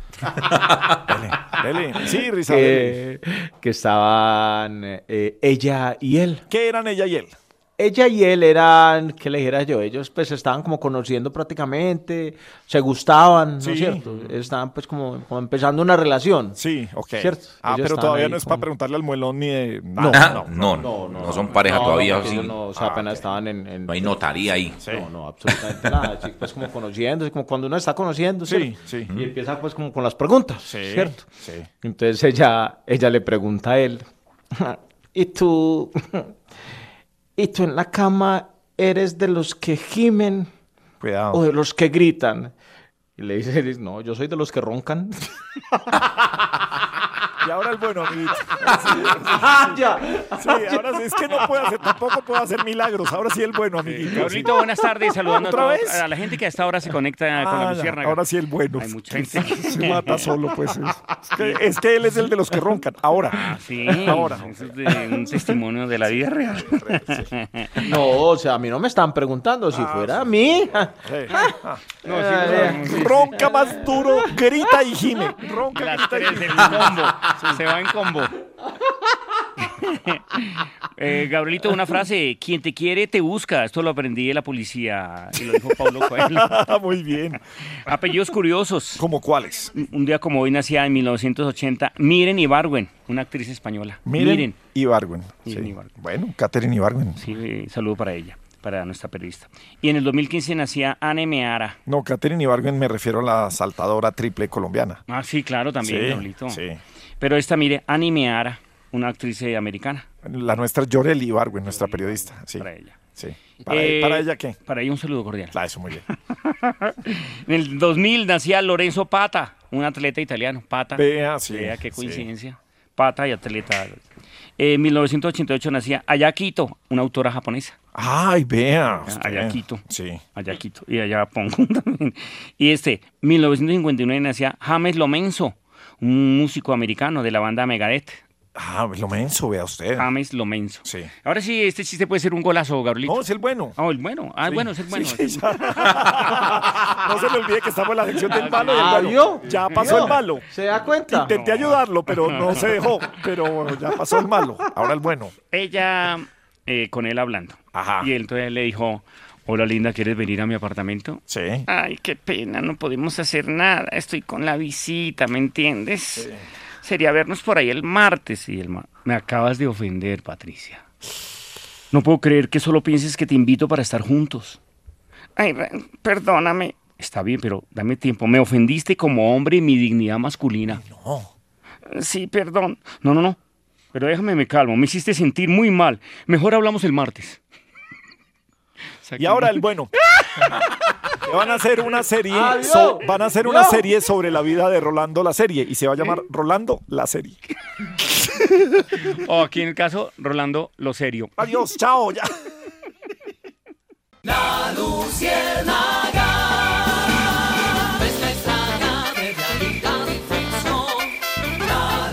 Dele. Sí, Risa. Que estaban ella y él. ¿Qué eran ella y él? Ella y él eran, ¿qué le dijera yo? Ellos pues estaban como conociendo prácticamente, se gustaban, ¿no es cierto? Estaban pues como empezando una relación. Sí, ok. ¿Cierto? Pero todavía no es para preguntarle al muelón ni de nada. No son pareja todavía. Sí. O sea, apenas estaban en... No hay notaría ahí. Sí. No, absolutamente nada. Sí, pues como conociendo, como cuando uno está conociendo, ¿cierto? Sí. Y empieza pues como con las preguntas, sí, ¿cierto? Sí. Entonces ella le pregunta a él, ¿y tú en la cama eres de los que gimen o de los que gritan? Y le dice, no, yo soy de los que roncan. Y ahora el bueno, amiguito. Ya. Sí, ahora sí, es que no puedo hacer, tampoco puedo hacer milagros. Ahora sí el bueno, amiguito. Gabrielito, buenas tardes, saludando ¿Otra vez? a la gente que hasta ahora se conecta con la luciérnaga. Ahora sí el bueno. Hay mucha gente. Se mata solo, pues. Es que él es el de los que roncan. Ahora. Sí, ahora. Eso es de un testimonio de la vida real. No, o sea, a mí no me están preguntando si fuera a mí. Ronca más duro, grita y gime. Ronca, Las grita y tres gime. en combo. Se va en combo. Gabrielito, una frase: quien te quiere te busca. Esto lo aprendí de la policía y lo dijo Paulo Coelho. Muy bien. Apellidos curiosos. ¿Cómo cuáles? Un día como hoy nacía en 1980 Miren Ibargüen, una actriz española. Miren Ibargüen. Miren Sí. Ibargüen. Bueno, Catherine Ibargüen. Sí, saludo para ella, para nuestra periodista. Y en el 2015 nacía Anne Meara. No, Catherine Ibargüen me refiero a la saltadora triple colombiana. Ah, sí, claro, también, Sí, Gabrielito. sí. Pero esta, mire, Anne Meara, una actriz americana. La nuestra Yorel Ibargüen, nuestra periodista. Sí. Para ella. Sí. ¿Para ella qué? Para ella un saludo cordial. Eso muy bien. En el 2000 nacía Lorenzo Pata, un atleta italiano. Pata. Vea, sí. Vea qué coincidencia. Pata y atleta. En 1988 nacía Ayakito, una autora japonesa. Ay, vea. Ayakito. Sí. Ayakito. Y allá pongo también. Y 1959 nacía James Lomenzo, un músico americano de la banda Megadeth. Ah, lo menso, vea usted. James Lomenzo. Sí. Ahora sí, este chiste puede ser un golazo, Gabrielito. No, es el bueno. Ah, el bueno. Ah, Sí. bueno, es el bueno. Sí, ya. No se le olvide que estamos en la sección del malo y el Ah, bueno. ¿vio? Ya pasó ¿Vio? el malo. ¿Se da cuenta? Intenté ayudarlo, pero no se dejó. Pero bueno, ya pasó el malo. Ahora el bueno. Ella con él hablando. Ajá. Y él entonces le dijo: hola, linda, ¿quieres venir a mi apartamento? Sí. Ay, qué pena, no podemos hacer nada. Estoy con la visita, ¿me entiendes? Sí. Sería vernos por ahí el martes. Y me acabas de ofender, Patricia. No puedo creer que solo pienses que te invito para estar juntos. Ay, perdóname. Está bien, pero dame tiempo. Me ofendiste como hombre y mi dignidad masculina. No. Sí, perdón. No. Pero déjame, me calmo. Me hiciste sentir muy mal. Mejor hablamos el martes. Y ahora el bueno. Van a hacer una serie, Adiós. van a hacer una serie sobre la vida de Rolando la serie y se va a llamar Rolando la serie. O aquí en el caso, Rolando lo serio. Adiós, chao, ya. La luciérnaga, pesca extraña de realidad y ficción. La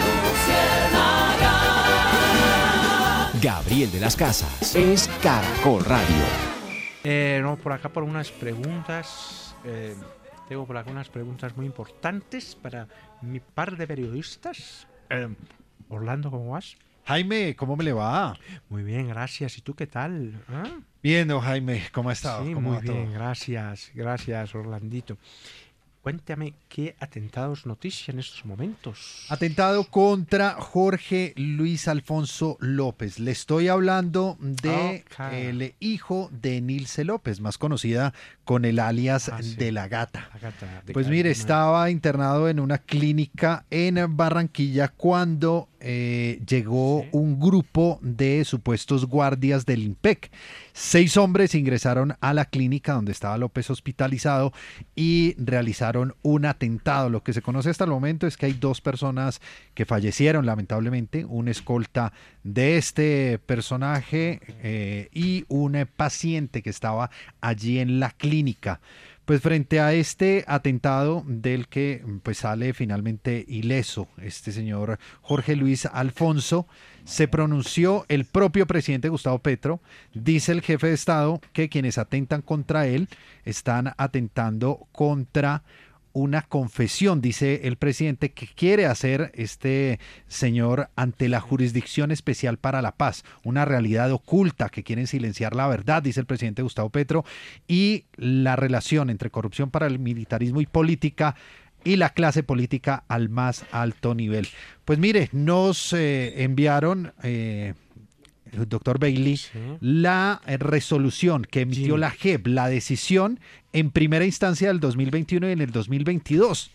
luciérnaga. Gabriel de las Casas es Caracol Radio. No, por acá por unas preguntas. Tengo por acá unas preguntas muy importantes para mi par de periodistas. Orlando, ¿cómo vas? Jaime, ¿cómo me le va? Muy bien, gracias. ¿Y tú qué tal? ¿Ah? Bien, don Jaime, ¿cómo ha estado? Sí, ¿Cómo muy va todo? bien, gracias, Orlandito. Cuéntame, ¿qué atentados notician en estos momentos? Atentado contra Jorge Luis Alfonso López. Le estoy hablando de el hijo de Nilce López, más conocida con el alias de La Gata. Pues mire, estaba internado en una clínica en Barranquilla cuando llegó un grupo de supuestos guardias del IMPEC. 6 hombres ingresaron a la clínica donde estaba López hospitalizado y realizaron un atentado. Lo que se conoce hasta el momento es que hay 2 personas que fallecieron, lamentablemente, un escolta de este personaje y un paciente que estaba allí en la clínica. Pues frente a este atentado del que pues sale finalmente ileso este señor Jorge Luis Alfonso, se pronunció el propio presidente Gustavo Petro. Dice el jefe de Estado que quienes atentan contra él están atentando contra una confesión, dice el presidente, que quiere hacer este señor ante la Jurisdicción Especial para la Paz, una realidad oculta que quieren silenciar la verdad, dice el presidente Gustavo Petro, y la relación entre corrupción, paramilitarismo y política y la clase política al más alto nivel. Pues mire, nos enviaron el doctor Bailey, la resolución que emitió la JEP, la decisión en primera instancia del 2021 y en el 2022.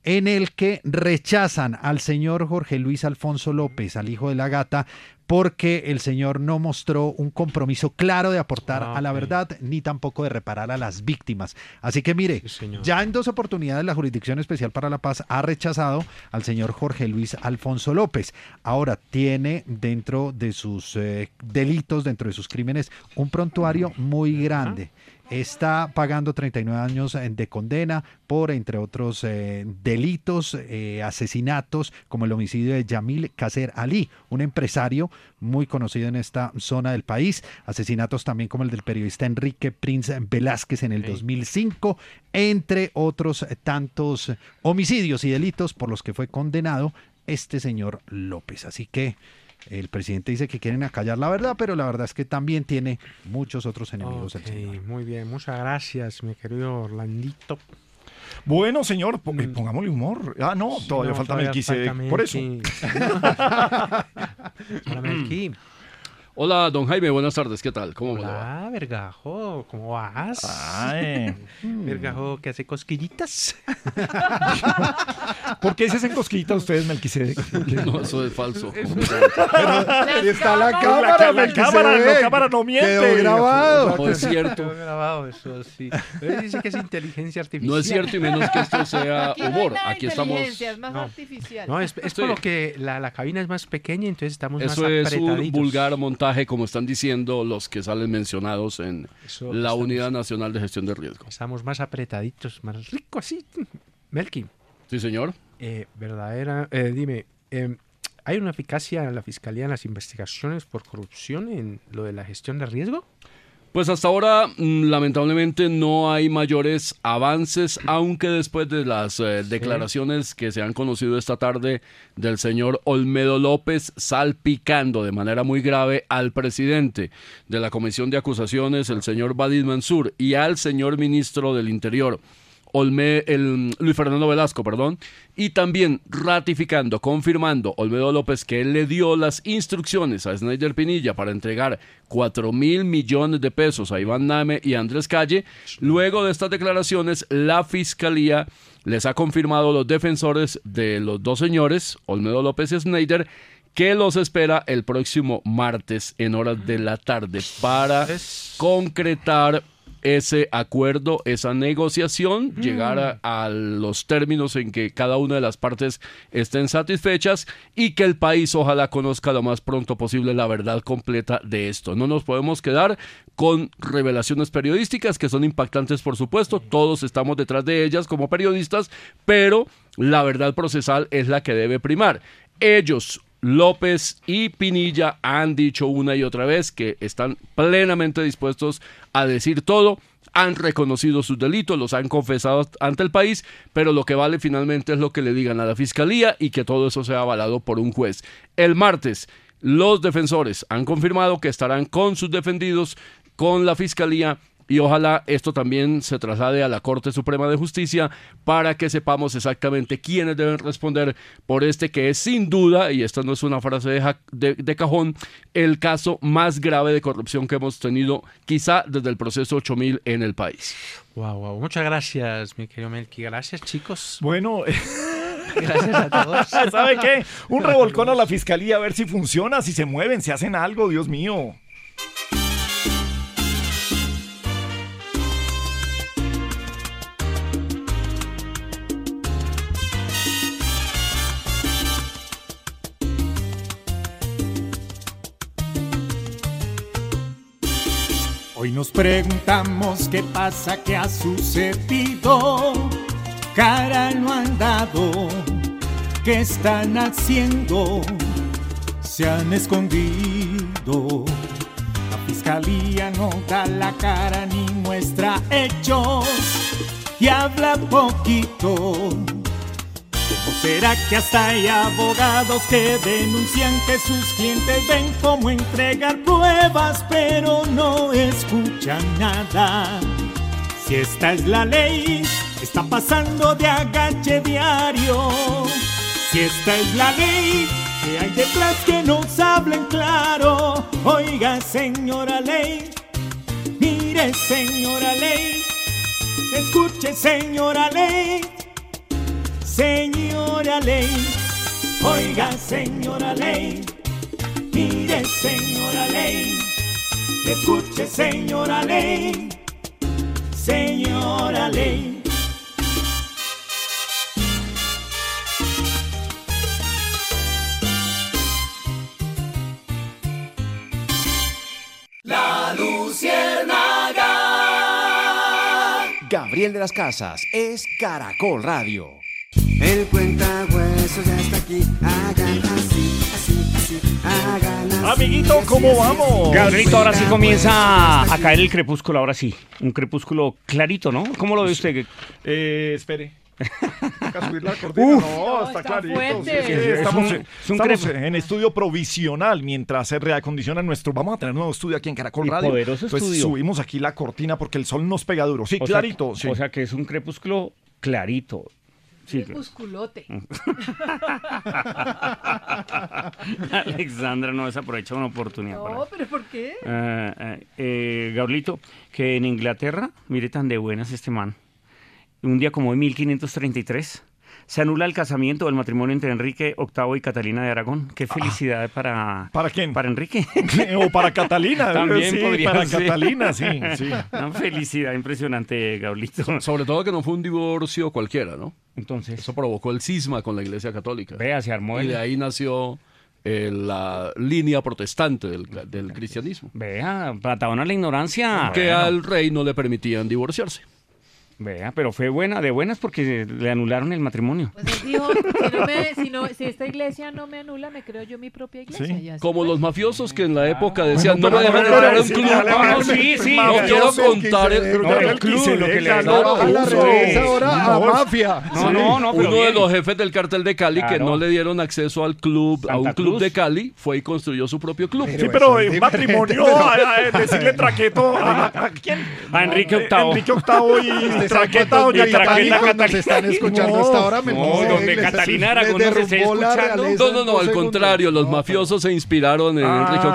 en el que rechazan al señor Jorge Luis Alfonso López, al hijo de la gata, porque el señor no mostró un compromiso claro de aportar a la verdad, ni tampoco de reparar a las víctimas. Así que mire, ya en 2 oportunidades la Jurisdicción Especial para la Paz ha rechazado al señor Jorge Luis Alfonso López. Ahora tiene dentro de sus delitos, dentro de sus crímenes, un prontuario muy grande. Está pagando 39 años de condena por, entre otros delitos, asesinatos, como el homicidio de Yamil Kaser Ali, un empresario muy conocido en esta zona del país. Asesinatos también como el del periodista Enrique Prince Velázquez en el 2005, entre otros tantos homicidios y delitos por los que fue condenado este señor López. Así que el presidente dice que quieren acallar la verdad, pero la verdad es que también tiene muchos otros enemigos. Muy bien, muchas gracias, mi querido Orlandito. Bueno, señor, pongámosle humor. No, todavía falta Melquisedec. Por eso. Hola, Melqui. Hola, don Jaime, buenas tardes, ¿qué tal? ¿Cómo va? va? Vergajo, ¿cómo vas? Ay. Vergajo, ¿que hace cosquillitas? ¿Por qué se hacen cosquillitas ustedes, Melquisedec? No, eso es falso. Ahí está la cámara, la cámara no miente. Quedó grabado. No es cierto. Quedó grabado, eso sí. Pero dice que es inteligencia artificial. No es cierto, y menos que esto sea humor. Aquí estamos. Es más artificial. No, es por lo que la cabina es más pequeña, entonces estamos más eso es apretaditos. un vulgar montaje, como están diciendo los que salen mencionados en la Unidad Nacional de Gestión de Riesgo. Estamos más apretaditos, más rico así. Melqui. Sí, señor. Dime, ¿hay una eficacia en la Fiscalía en las investigaciones por corrupción en lo de la gestión de riesgo? Pues hasta ahora, lamentablemente, no hay mayores avances, aunque después de las declaraciones que se han conocido esta tarde del señor Olmedo López, salpicando de manera muy grave al presidente de la Comisión de Acusaciones, el señor Badid Mansur, y al señor ministro del Interior, Luis Fernando Velasco, y también ratificando, confirmando Olmedo López que él le dio las instrucciones a Snyder Pinilla para entregar 4.000 millones de pesos a Iván Name y Andrés Calle. Luego de estas declaraciones, la Fiscalía les ha confirmado a los defensores de los dos señores, Olmedo López y Snyder, que los espera el próximo martes en horas de la tarde para concretar ese acuerdo, esa negociación, llegar a los términos en que cada una de las partes estén satisfechas y que el país ojalá conozca lo más pronto posible la verdad completa de esto. No nos podemos quedar con revelaciones periodísticas que son impactantes, por supuesto, todos estamos detrás de ellas como periodistas, pero la verdad procesal es la que debe primar. Ellos, López y Pinilla, han dicho una y otra vez que están plenamente dispuestos a decir todo, han reconocido sus delitos, los han confesado ante el país, pero lo que vale finalmente es lo que le digan a la Fiscalía y que todo eso sea avalado por un juez. El martes, los defensores han confirmado que estarán con sus defendidos, con la Fiscalía, y ojalá esto también se traslade a la Corte Suprema de Justicia para que sepamos exactamente quiénes deben responder por este que es sin duda, y esta no es una frase de cajón, el caso más grave de corrupción que hemos tenido quizá desde el proceso 8000 en el país. Wow. Muchas gracias, mi querido Melqui. Gracias, chicos. Bueno, gracias a todos. ¿Sabe qué? Un revolcón a la Fiscalía a ver si funciona, si se mueven, si hacen algo, Dios mío. Hoy nos preguntamos qué pasa, qué ha sucedido, cara no han dado, qué están haciendo, se han escondido. La Fiscalía no da la cara ni muestra hechos y habla poquito. ¿Cómo será que hasta hay abogados que denuncian que sus clientes ven cómo entregar pruebas pero no escuchan nada? Si esta es la ley, está pasando de agache diario. Si esta es la ley, ¿qué hay detrás que nos hablen claro? Oiga, señora ley, mire, señora ley, escuche, señora ley. Señora ley, oiga señora ley, mire señora ley, escuche señora ley, señora ley. La Luciérnaga. Gabriel de las Casas es Caracol Radio. El cuentahuesos ya está aquí. Hagan así, así, así. Hagan así. Amiguito, ¿cómo vamos? Gabrielito, ahora sí comienza a caer el crepúsculo, ahora sí. Un crepúsculo clarito, ¿no? ¿Cómo lo ve usted? Espere. Toca subir la cortina. No, está clarito. fuerte. Sí, estamos en estudio provisional mientras se reacondiciona nuestro. Vamos a tener un nuevo estudio aquí en Caracol Y Radio. poderoso Entonces estudio. subimos aquí la cortina porque el sol nos pega duro. Sí, clarito. Sí. O sea que es un crepúsculo clarito. Sí. Musculote. Alexandra no desaprovecha una oportunidad. No, pero ¿por qué? Gabrielito, que en Inglaterra, mire tan de buenas este man. Un día como de 1533, se anula el casamiento o el matrimonio entre Enrique VIII y Catalina de Aragón. Qué felicidad para... ¿Para quién? Para Enrique. O para Catalina. También sí, podría para ser. Catalina, sí. Una felicidad impresionante, Gabrielito. Sobre todo que no fue un divorcio cualquiera, ¿no? Entonces, eso provocó el cisma con la Iglesia Católica. Vea, se armó. Y de ahí nació la línea protestante del cristianismo. Vea, plataban a la ignorancia. Que al rey no le permitían divorciarse. Vea, pero fue buena, de buenas porque le anularon el matrimonio. Pues él dijo, si esta iglesia no me anula, me creo yo mi propia iglesia. Sí. Y así Como fue. los mafiosos que en la época decían, Bueno, no me pero dejan no, entrar a un sí, club. no, sí, No quiero contar el club, lo que le a la revés ahora a mafia. No, pero uno de bien. los jefes del cartel de Cali que Claro. no le dieron acceso al club, a un Santa club Cruz. de Cali, fue y construyó su propio club. Sí, pero en matrimonio, decirle traqueto a quién? A Enrique VIII. Enrique VIII y traqueta a doña Catalina. Cuando se están escuchando hasta ahora, donde Catalina Aragón nos esté escuchando. No, al contrario, los mafiosos se inspiraron en Enrique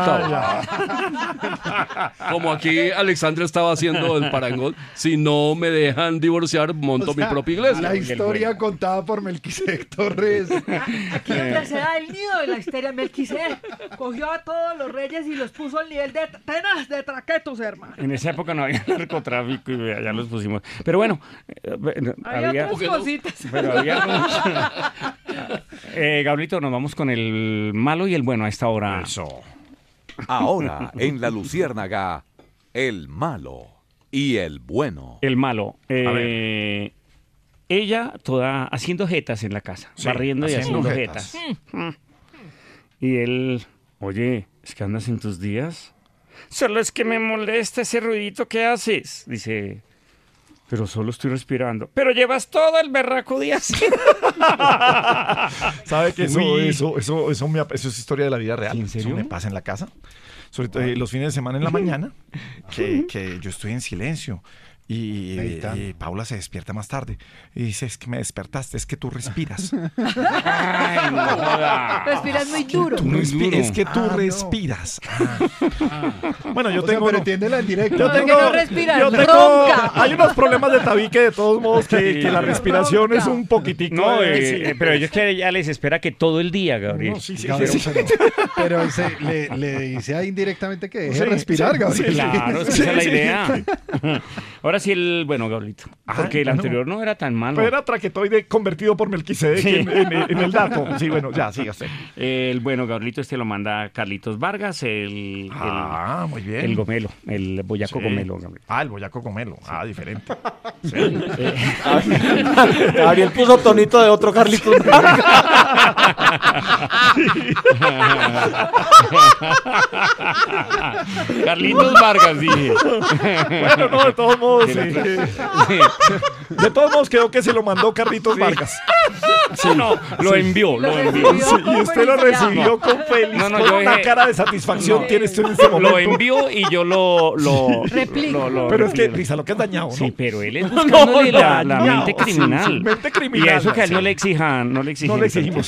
VIII. Como aquí Alexandra estaba haciendo el parangón, si no me dejan divorciar, monto mi propia iglesia. La historia contada por Melquisedec Torres. Aquí donde se da el nido de la histeria, Melquisedec cogió a todos los reyes y los puso al nivel de tenas de traquetos, hermano. En esa época no había narcotráfico y ya los pusimos. Pero bueno, Había otras cositas. Pero había... Gabrielito, nos vamos con el malo y el bueno a esta hora. Eso. Ahora, en La Luciérnaga, el malo y el bueno. El malo. ver. Ella toda haciendo jetas en la casa, Sí, barriendo y haciendo haciendo jetas. jetas. Y él, oye, ¿es que andas en tus días? Solo es que me molesta ese ruidito que haces. Dice, pero solo estoy respirando. Pero llevas todo el berraco día así. ¿Sabe que Uy. eso es historia de la vida real? ¿En serio? Eso me pasa en la casa. Sobre todo los fines de semana en la mañana, que yo estoy en silencio. Y Paula se despierta más tarde y dice, es que me despertaste, es que tú respiras. Ay, no joda. Respiras muy duro. Es que tú respiras. Bueno, yo tengo... pero entiéndela en directo. No, que no respiras, ronca. Hay unos problemas de tabique de todos modos que la respiración es un poquitico. No, sí. pero ellos que ella les espera que todo el día, Gabriel. No, sí. Pero le dice indirectamente que deje respirar, Gabriel. Claro, es que esa es la idea. Ahora sí el bueno, Gabrielito. Porque el anterior no era tan malo. Pero era traquetoide convertido por Melquisedec en el dato. Sí, bueno, ya, siga usted. El bueno, Gabrielito, lo manda Carlitos Vargas, muy bien. El gomelo, el boyaco gomelo. Gabriel. El boyaco gomelo. Diferente. Gabriel puso tonito de otro Carlitos. Carlitos Vargas, dije. Bueno, no, de todos modos. De todos modos, creo que se lo mandó Carlitos Vargas. Sí, no, lo envió. Sí, y usted lo recibió con feliz, con una cara de satisfacción tiene usted en este momento. Lo envió y yo lo replico. Pero es que, Risa, lo que es dañado, ¿no? Sí, pero él es buscándole la mente criminal. Sí, mente criminal. Y a eso que a él sí. no le exijan. No le exigimos, No le exigimos.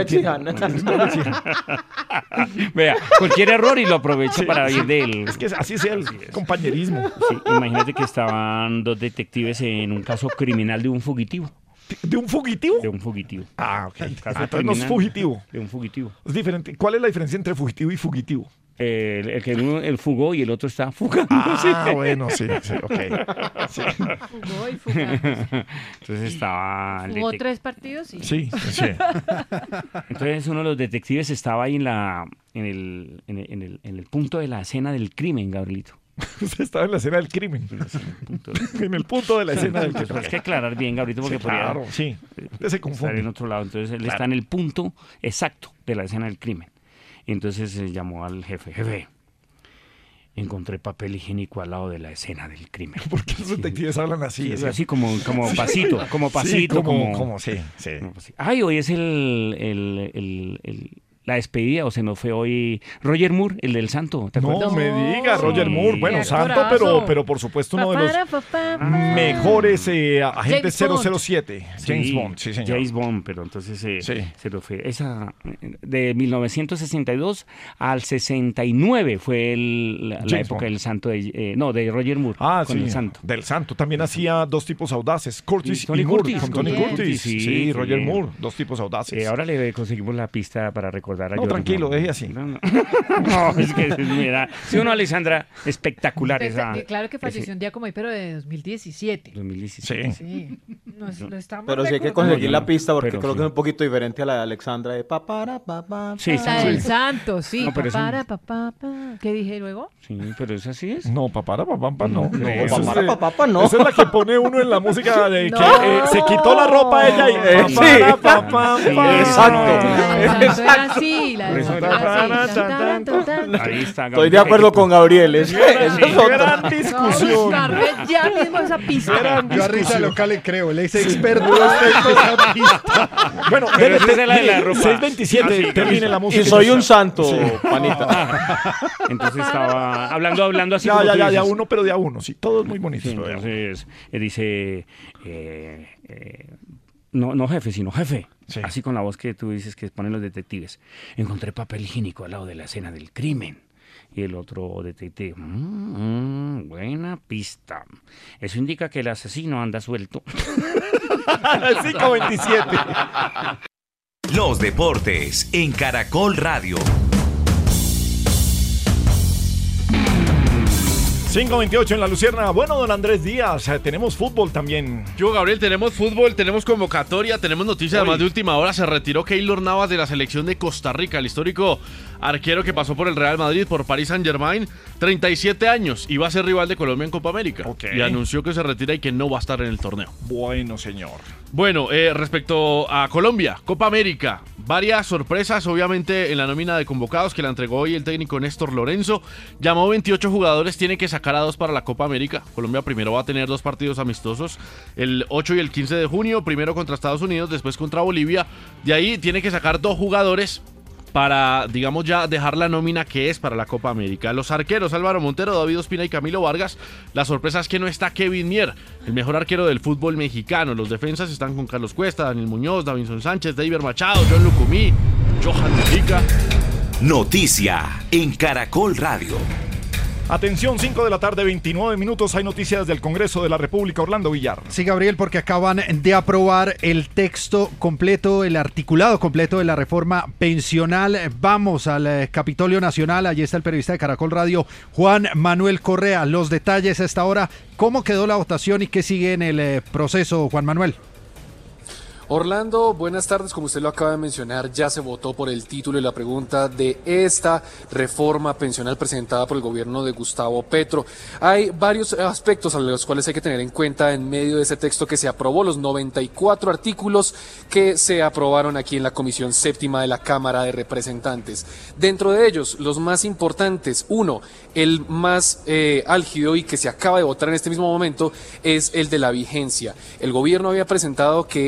Vea, cualquier error y lo aprovecha para ir de él. Es que así sea el compañerismo. Sí, imagínate que estaban dos detectives en un caso criminal de un fugitivo. ¿De un fugitivo? De un fugitivo. Ah, ok. El caso Entonces no es termina fugitivo. De un fugitivo. Es diferente. ¿Cuál es la diferencia entre fugitivo y fugitivo? El que uno fugó y el otro está fugando. Ah, bueno, sí, ok. Sí. Fugó y fugando. Entonces estaba... ¿Jugó 3 partidos? Sí. Entonces uno de los detectives estaba ahí en el punto de la escena del crimen, Gabrielito. Usted estaba en la escena del crimen. En el punto de la escena del crimen. Hay que aclarar bien, Gabrielito, porque claro, sí. Se confunde. Estar en otro lado. Entonces él está en el punto exacto de la escena del crimen. Y entonces llamó al jefe, encontré papel higiénico al lado de la escena del crimen. ¿Por qué los detectives hablan así? Sí, así como pasito, sí. Ay, hoy es la despedida, o se nos fue hoy Roger Moore, el del Santo, ¿te acuerdas? No me diga, Roger Moore, bueno, Santo, pero por supuesto uno de los mejores agentes 007, James Bond, sí señor. James Bond, pero entonces se lo fue. Esa, de 1962 al 69 fue la época del Santo, de Roger Moore, con el Santo. Del Santo, también hacía dos tipos audaces, Curtis Tony y Moore, Curtis, con Tony Curtis, sí, Roger Moore, dos tipos audaces. Ahora le conseguimos la pista para recordar. No, tranquilo, deje así. No, es que mira, si uno, Alessandra, espectacular esa. Claro que falleció un día como hoy, pero de 2017. 2017. Sí. Lo estamos pero sí hay que conseguir la pista porque creo que es un poquito diferente a la de Alexandra de papá. Sí, la del Santo, sí. No, papá. ¿Qué dije luego? Sí, pero esa sí es. No, papá, no. No. Esa es la que pone uno en la música de que se quitó la ropa ella y papá. Exacto. Sí, Ahí está. Estoy de acuerdo con Gabriel. Gran discusión. Ya mismo esa pista. Yo a risa local le creo. Él es experto en esa pista. Bueno, desde la de la ropa. 6:27 termine la música. Y soy un santo, panita. Entonces estaba hablando así. Ya, de a uno, pero de a uno. Sí, todo es muy bonito. Sí, entonces dice... No jefe, sino jefe. Sí. Así con la voz que tú dices que ponen los detectives. Encontré papel higiénico al lado de la escena del crimen. Y el otro detective, buena pista. Eso indica que el asesino anda suelto. 5:27. Los deportes en Caracol Radio. 5:28 en la Luciérnaga. Bueno, don Andrés Díaz, tenemos fútbol también. Yo, Gabriel, tenemos fútbol, tenemos convocatoria, tenemos noticias además de última hora. Se retiró Keylor Navas de la selección de Costa Rica, el histórico arquero que pasó por el Real Madrid, por Paris Saint-Germain, 37 años, y va a ser rival de Colombia en Copa América. Y anunció que se retira y que no va a estar en el torneo. Bueno, señor. Bueno, respecto a Colombia, Copa América, varias sorpresas, obviamente, en la nómina de convocados que la entregó hoy el técnico Néstor Lorenzo. Llamó 28 jugadores, tiene que sacar a 2 para la Copa América. Colombia primero va a tener 2 partidos amistosos, el 8 y el 15 de junio, primero contra Estados Unidos, después contra Bolivia. De ahí tiene que sacar 2 jugadores para, digamos, ya dejar la nómina que es para la Copa América. Los arqueros, Álvaro Montero, David Ospina y Camilo Vargas. La sorpresa es que no está Kevin Mier, el mejor arquero del fútbol mexicano. Los defensas están con Carlos Cuesta, Daniel Muñoz, Davinson Sánchez, David Machado, John Lucumí, Johan Mujica. Noticia en Caracol Radio. Atención, 5 de la tarde, 29 minutos. Hay noticias del Congreso de la República. Orlando Villar. Sí, Gabriel, porque acaban de aprobar el texto completo, el articulado completo de la reforma pensional. Vamos al Capitolio Nacional. Allí está el periodista de Caracol Radio, Juan Manuel Correa. Los detalles a esta hora. ¿Cómo quedó la votación y qué sigue en el proceso, Juan Manuel? Orlando, buenas tardes. Como usted lo acaba de mencionar, ya se votó por el título y la pregunta de esta reforma pensional presentada por el gobierno de Gustavo Petro. Hay varios aspectos a los cuales hay que tener en cuenta en medio de ese texto que se aprobó, los 94 artículos que se aprobaron aquí en la Comisión Séptima de la Cámara de Representantes. Dentro de ellos, los más importantes, uno, el más álgido y que se acaba de votar en este mismo momento, es el de la vigencia. El gobierno había presentado que esta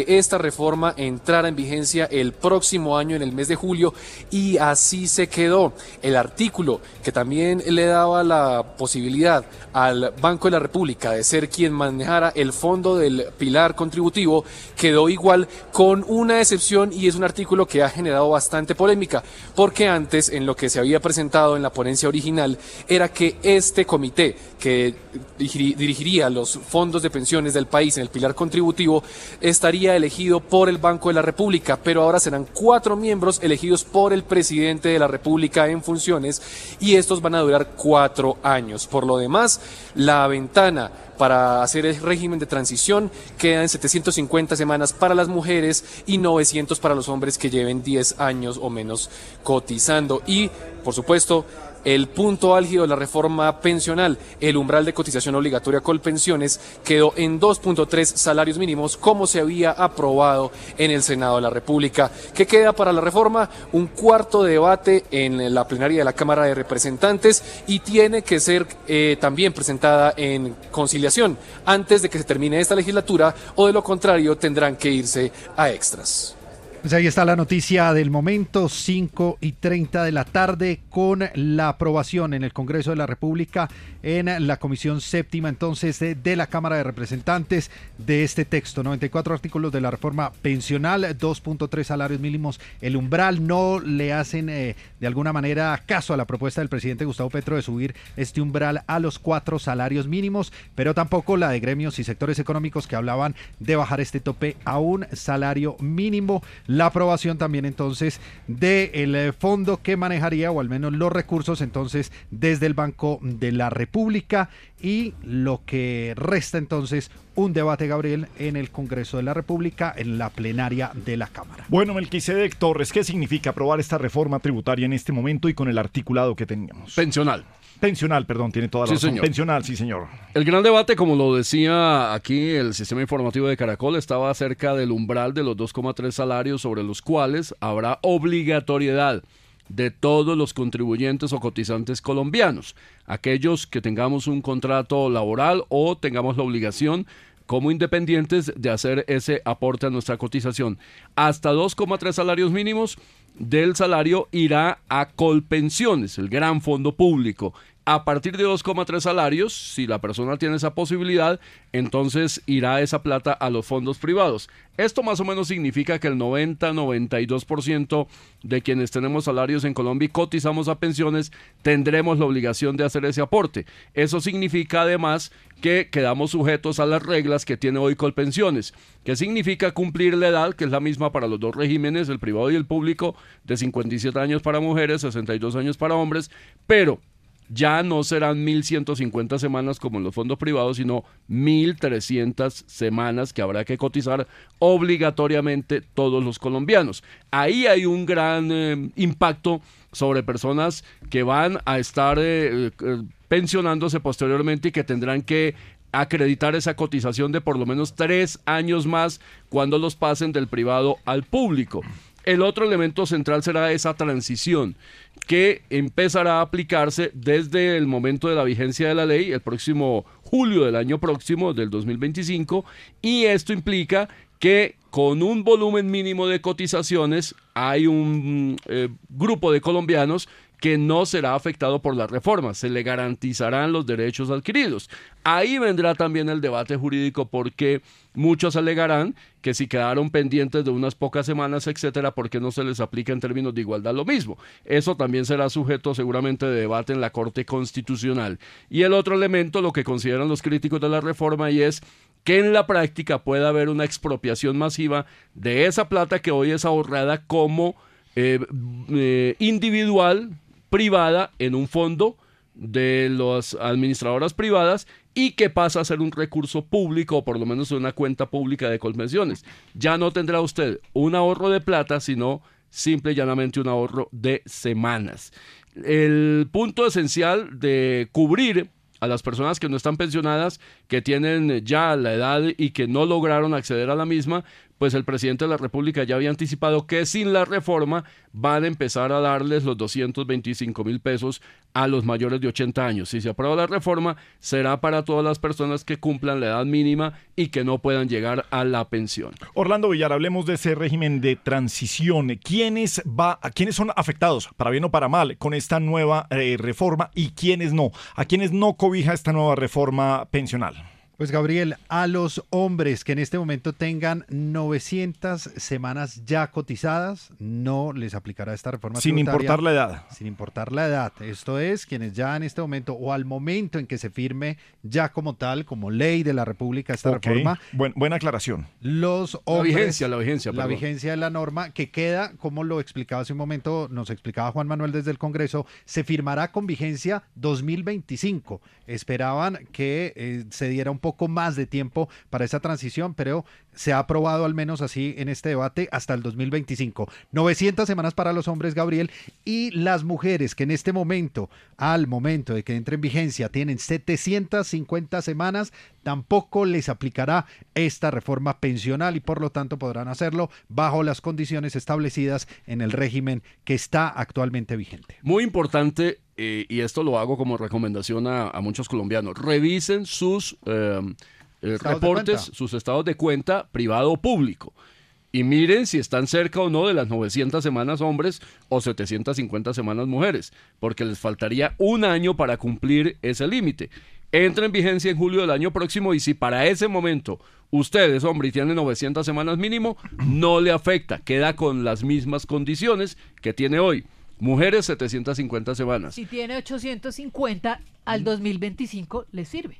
reforma entrara en vigencia el próximo año en el mes de julio, y así se quedó. El artículo que también le daba la posibilidad al Banco de la República de ser quien manejara el fondo del pilar contributivo quedó igual, con una excepción, y es un artículo que ha generado bastante polémica, porque antes, en lo que se había presentado en la ponencia original, era que este comité que dirigiría los fondos de pensiones del país en el pilar contributivo estaría elegido por el Banco de la República, pero ahora serán 4 miembros elegidos por el presidente de la República en funciones, y estos van a durar 4 años. Por lo demás, la ventana para hacer el régimen de transición queda en 750 semanas para las mujeres y 900 para los hombres que lleven 10 años o menos cotizando. Y, por supuesto, el punto álgido de la reforma pensional, el umbral de cotización obligatoria Colpensiones, quedó en 2.3 salarios mínimos, como se había aprobado en el Senado de la República. ¿Qué queda para la reforma? Un cuarto debate en la plenaria de la Cámara de Representantes, y tiene que ser también presentada en conciliación antes de que se termine esta legislatura, o de lo contrario tendrán que irse a extras. Pues ahí está la noticia del momento, 5:30 de la tarde, con la aprobación en el Congreso de la República, en la Comisión Séptima, entonces, de la Cámara de Representantes, de este texto. 94 artículos de la reforma pensional, 2.3 salarios mínimos, el umbral. No le hacen de alguna manera caso a la propuesta del presidente Gustavo Petro de subir este umbral a los 4 salarios mínimos, pero tampoco la de gremios y sectores económicos, que hablaban de bajar este tope a un salario mínimo. La aprobación también entonces del fondo que manejaría, o al menos los recursos, entonces desde el Banco de la República, y lo que resta entonces un debate, Gabriel, en el Congreso de la República, en la plenaria de la Cámara. Bueno, Melquisedec Torres, ¿qué significa aprobar esta reforma tributaria en este momento y con el articulado que teníamos? Pensional, perdón, tiene toda la razón. Señor. Pensional, sí, señor. El gran debate, como lo decía aquí el sistema informativo de Caracol, estaba acerca del umbral de los 2,3 salarios, sobre los cuales habrá obligatoriedad de todos los contribuyentes o cotizantes colombianos, aquellos que tengamos un contrato laboral o tengamos la obligación como independientes de hacer ese aporte a nuestra cotización. Hasta 2,3 salarios mínimos del salario irá a Colpensiones, el gran fondo público. A partir de 2,3 salarios, si la persona tiene esa posibilidad, entonces irá esa plata a los fondos privados. Esto más o menos significa que el 90-92% de quienes tenemos salarios en Colombia y cotizamos a pensiones, tendremos la obligación de hacer ese aporte. Eso significa además que quedamos sujetos a las reglas que tiene hoy Colpensiones, que significa cumplir la edad, que es la misma para los dos regímenes, el privado y el público, de 57 años para mujeres, 62 años para hombres, pero ya no serán 1.150 semanas como en los fondos privados, sino 1.300 semanas que habrá que cotizar obligatoriamente todos los colombianos. Ahí hay un gran impacto sobre personas que van a estar pensionándose posteriormente y que tendrán que acreditar esa cotización de por lo menos 3 años más cuando los pasen del privado al público. El otro elemento central será esa transición que empezará a aplicarse desde el momento de la vigencia de la ley, el próximo julio del año próximo, del 2025, y esto implica que con un volumen mínimo de cotizaciones hay un grupo de colombianos que no será afectado por la reforma, se le garantizarán los derechos adquiridos. Ahí vendrá también el debate jurídico, porque muchos alegarán que si quedaron pendientes de unas pocas semanas, etcétera, ¿por qué no se les aplica en términos de igualdad lo mismo? Eso también será sujeto seguramente de debate en la Corte Constitucional. Y el otro elemento, lo que consideran los críticos de la reforma, y es que en la práctica pueda haber una expropiación masiva de esa plata que hoy es ahorrada como individual, privada, en un fondo de las administradoras privadas, y que pasa a ser un recurso público, o por lo menos una cuenta pública de Colpensiones. Ya no tendrá usted un ahorro de plata, sino simple y llanamente un ahorro de semanas. El punto esencial de cubrir a las personas que no están pensionadas, que tienen ya la edad y que no lograron acceder a la misma, pues el presidente de la República ya había anticipado que sin la reforma van a empezar a darles los 225.000 pesos a los mayores de 80 años. Si se aprueba la reforma, será para todas las personas que cumplan la edad mínima y que no puedan llegar a la pensión. Orlando Villar, hablemos de ese régimen de transición. ¿Quiénes son afectados, para bien o para mal, con esta nueva reforma y quiénes no? ¿A quiénes no cobija esta nueva reforma pensional? Pues Gabriel, a los hombres que en este momento tengan 900 semanas ya cotizadas, no les aplicará esta reforma sin tributaria. Importar la edad. Sin importar la edad. Esto es, quienes ya en este momento o al momento en que se firme ya como tal, como ley de la República esta reforma. Buena aclaración. Los hombres, la vigencia de la norma que queda, como lo explicaba hace un momento, nos explicaba Juan Manuel desde el Congreso, se firmará con vigencia 2025. Esperaban que se diera un poco más de tiempo para esa transición, pero se ha aprobado al menos así en este debate hasta el 2025. 900 semanas para los hombres, Gabriel, y las mujeres que en este momento, al momento de que entre en vigencia, tienen 750 semanas, tampoco les aplicará esta reforma pensional y por lo tanto podrán hacerlo bajo las condiciones establecidas en el régimen que está actualmente vigente. Muy importante, y esto lo hago como recomendación a muchos colombianos, revisen sus reportes, sus estados de cuenta privado o público. Y miren si están cerca o no de las 900 semanas hombres o 750 semanas mujeres, porque les faltaría un año para cumplir ese límite. Entra en vigencia en julio del año próximo y si para ese momento ustedes, hombre, y tienen 900 semanas mínimo, no le afecta, queda con las mismas condiciones que tiene hoy. Mujeres, 750 semanas. Si tiene 850, al 2025 le sirve.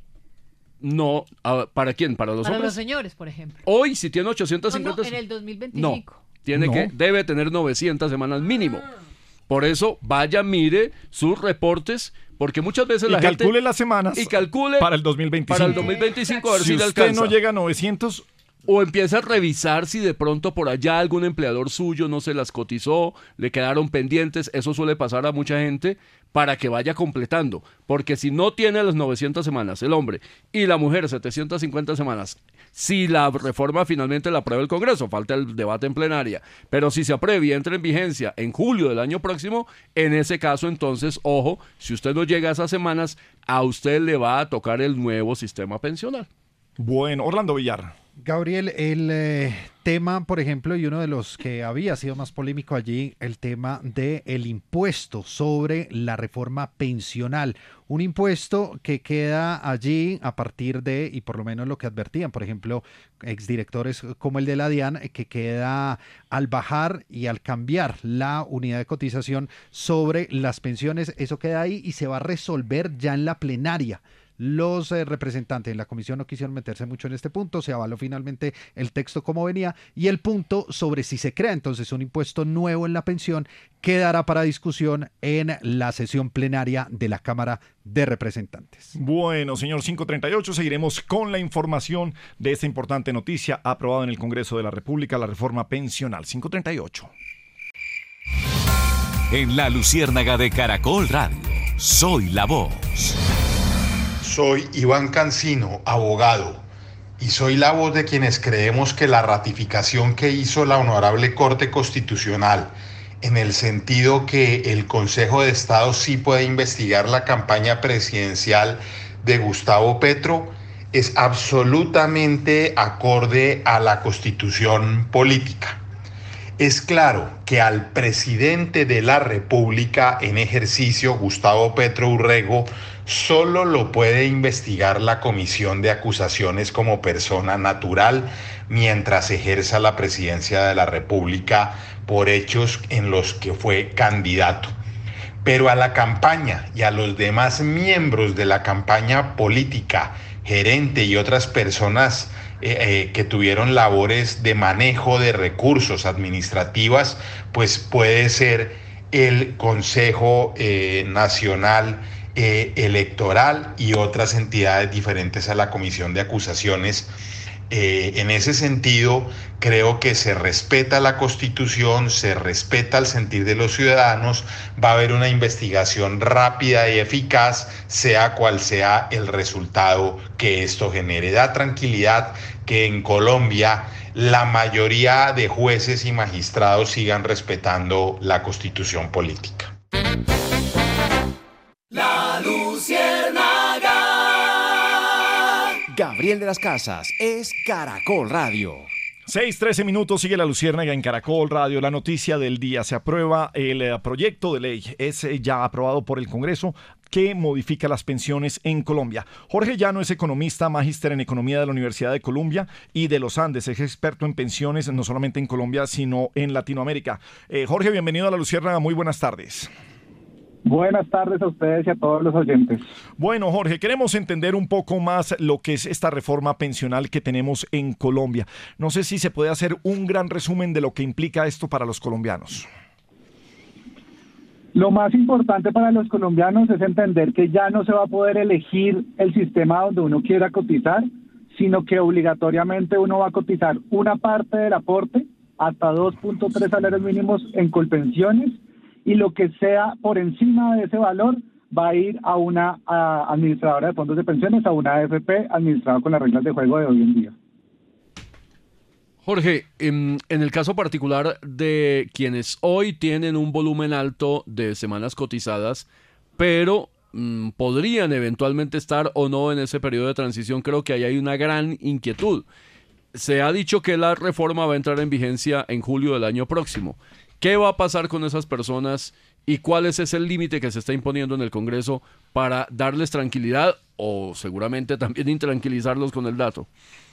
No, ¿para quién? ¿Para los hombres? Para los señores, por ejemplo. Hoy, si tiene 850... No, en el 2025. No, debe tener 900 semanas mínimo. Por eso, vaya, mire sus reportes, porque muchas veces la gente... calcule las semanas y calcule para el 2025. Para el 2025, a ver si le alcanza. Si usted no llega a 900... O empieza a revisar si de pronto por allá algún empleador suyo no se las cotizó, le quedaron pendientes, eso suele pasar a mucha gente, para que vaya completando. Porque si no tiene las 900 semanas el hombre y la mujer 750 semanas, si la reforma finalmente la aprueba el Congreso, falta el debate en plenaria, pero si se aprueba y entra en vigencia en julio del año próximo, en ese caso entonces, ojo, si usted no llega a esas semanas, a usted le va a tocar el nuevo sistema pensional. Bueno, Orlando Villar. Gabriel, el tema, por ejemplo, y uno de los que había sido más polémico allí, el tema del impuesto sobre la reforma pensional. Un impuesto que queda allí a partir de, y por lo menos lo que advertían, por ejemplo, exdirectores como el de la DIAN, que queda al bajar y al cambiar la unidad de cotización sobre las pensiones, eso queda ahí y se va a resolver ya en la plenaria. Los representantes de la comisión no quisieron meterse mucho en este punto, se avaló finalmente el texto como venía y el punto sobre si se crea entonces un impuesto nuevo en la pensión quedará para discusión en la sesión plenaria de la Cámara de Representantes. Bueno, señor 538, seguiremos con la información de esta importante noticia aprobada en el Congreso de la República, la reforma pensional. 538. En la Luciérnaga de Caracol Radio, soy la voz. Soy Iván Cancino, abogado, y soy la voz de quienes creemos que la ratificación que hizo la Honorable Corte Constitucional, en el sentido que el Consejo de Estado sí puede investigar la campaña presidencial de Gustavo Petro, es absolutamente acorde a la Constitución política. Es claro que al presidente de la República en ejercicio, Gustavo Petro Urrego, solo lo puede investigar la Comisión de Acusaciones como persona natural mientras ejerza la presidencia de la República por hechos en los que fue candidato. Pero a la campaña y a los demás miembros de la campaña política, gerente y otras personas que tuvieron labores de manejo de recursos administrativas, pues puede ser el Consejo Nacional Electoral y otras entidades diferentes a la Comisión de Acusaciones En ese sentido, creo que se respeta la Constitución, se respeta el sentir de los ciudadanos, va a haber una investigación rápida y eficaz, sea cual sea el resultado que esto genere. Da tranquilidad que en Colombia la mayoría de jueces y magistrados sigan respetando la Constitución política. La Luciérnaga. Gabriel de las Casas es Caracol Radio. 6:13 minutos, sigue la Luciérnaga en Caracol Radio. La noticia del día: se aprueba el proyecto de ley, es ya aprobado por el Congreso, que modifica las pensiones en Colombia. Jorge Llano es economista, magíster en economía de la Universidad de Columbia y de los Andes. Es experto en pensiones no solamente en Colombia, sino en Latinoamérica. Jorge, bienvenido a la Luciérnaga. Muy buenas tardes. Buenas tardes a ustedes y a todos los oyentes. Bueno, Jorge, queremos entender un poco más lo que es esta reforma pensional que tenemos en Colombia. No sé si se puede hacer un gran resumen de lo que implica esto para los colombianos. Lo más importante para los colombianos es entender que ya no se va a poder elegir el sistema donde uno quiera cotizar, sino que obligatoriamente uno va a cotizar una parte del aporte hasta 2.3 salarios mínimos en Colpensiones, y lo que sea por encima de ese valor va a ir a una administradora de fondos de pensiones, a una AFP administrada con las reglas de juego de hoy en día. Jorge, en el caso particular de quienes hoy tienen un volumen alto de semanas cotizadas, pero podrían eventualmente estar o no en ese periodo de transición, creo que ahí hay una gran inquietud. Se ha dicho que la reforma va a entrar en vigencia en julio del año próximo. ¿Qué va a pasar con esas personas y cuál es ese límite que se está imponiendo en el Congreso para darles tranquilidad o seguramente también intranquilizarlos con el dato?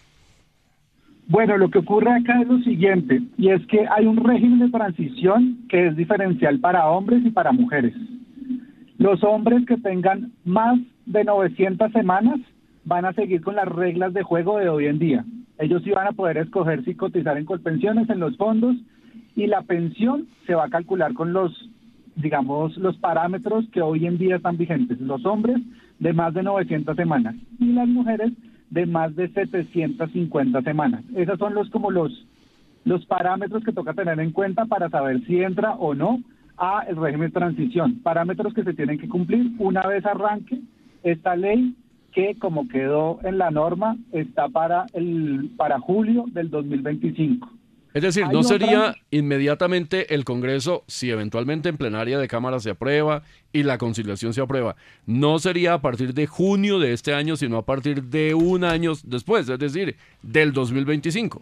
Bueno, lo que ocurre acá es lo siguiente, y es que hay un régimen de transición que es diferencial para hombres y para mujeres. Los hombres que tengan más de 900 semanas van a seguir con las reglas de juego de hoy en día. Ellos sí van a poder escoger si cotizar en Colpensiones, en los fondos, y la pensión se va a calcular con los parámetros que hoy en día están vigentes. Los hombres de más de 900 semanas y las mujeres de más de 750 semanas. Esos son los parámetros que toca tener en cuenta para saber si entra o no a el régimen de transición. Parámetros que se tienen que cumplir una vez arranque esta ley, que como quedó en la norma está para julio del 2025. Es decir, no sería inmediatamente el Congreso, si eventualmente en plenaria de Cámara se aprueba y la conciliación se aprueba, no sería a partir de junio de este año, sino a partir de un año después, es decir, del 2025.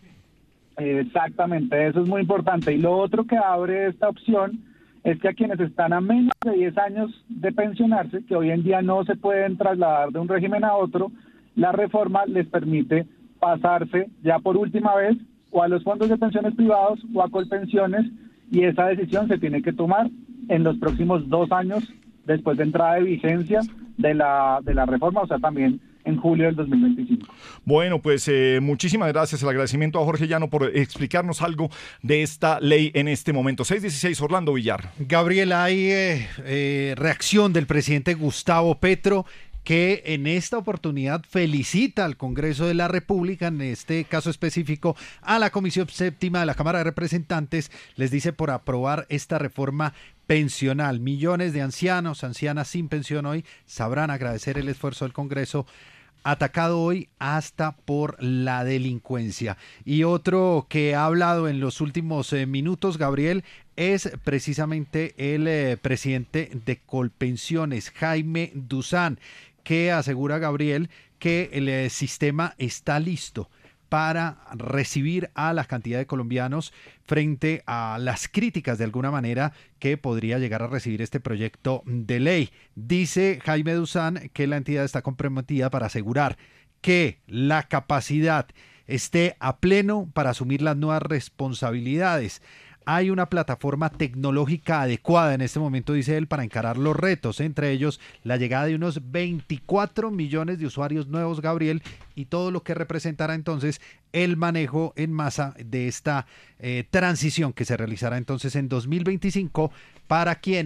Exactamente, eso es muy importante. Y lo otro que abre esta opción es que a quienes están a menos de 10 años de pensionarse, que hoy en día no se pueden trasladar de un régimen a otro, la reforma les permite pasarse ya por última vez o a los fondos de pensiones privados o a Colpensiones, y esa decisión se tiene que tomar en los próximos 2 años después de entrada de vigencia de la reforma, o sea, también en julio del 2025. Bueno, pues muchísimas gracias. El agradecimiento a Jorge Llano por explicarnos algo de esta ley en este momento. 6:16, Orlando Villar. Gabriel, hay reacción del presidente Gustavo Petro, que en esta oportunidad felicita al Congreso de la República, en este caso específico a la Comisión Séptima de la Cámara de Representantes, les dice por aprobar esta reforma pensional. Millones de ancianos, ancianas sin pensión hoy sabrán agradecer el esfuerzo del Congreso, atacado hoy hasta por la delincuencia. Y otro que ha hablado en los últimos minutos, Gabriel, es precisamente el presidente de Colpensiones, Jaime Duzán, que asegura, Gabriel, que el sistema está listo para recibir a la cantidad de colombianos frente a las críticas de alguna manera que podría llegar a recibir este proyecto de ley. Dice Jaime Duzán que la entidad está comprometida para asegurar que la capacidad esté a pleno para asumir las nuevas responsabilidades. Hay una plataforma tecnológica adecuada en este momento, dice él, para encarar los retos, entre ellos la llegada de unos 24 millones de usuarios nuevos, Gabriel, y todo lo que representará entonces el manejo en masa de esta transición que se realizará entonces en 2025 para quienes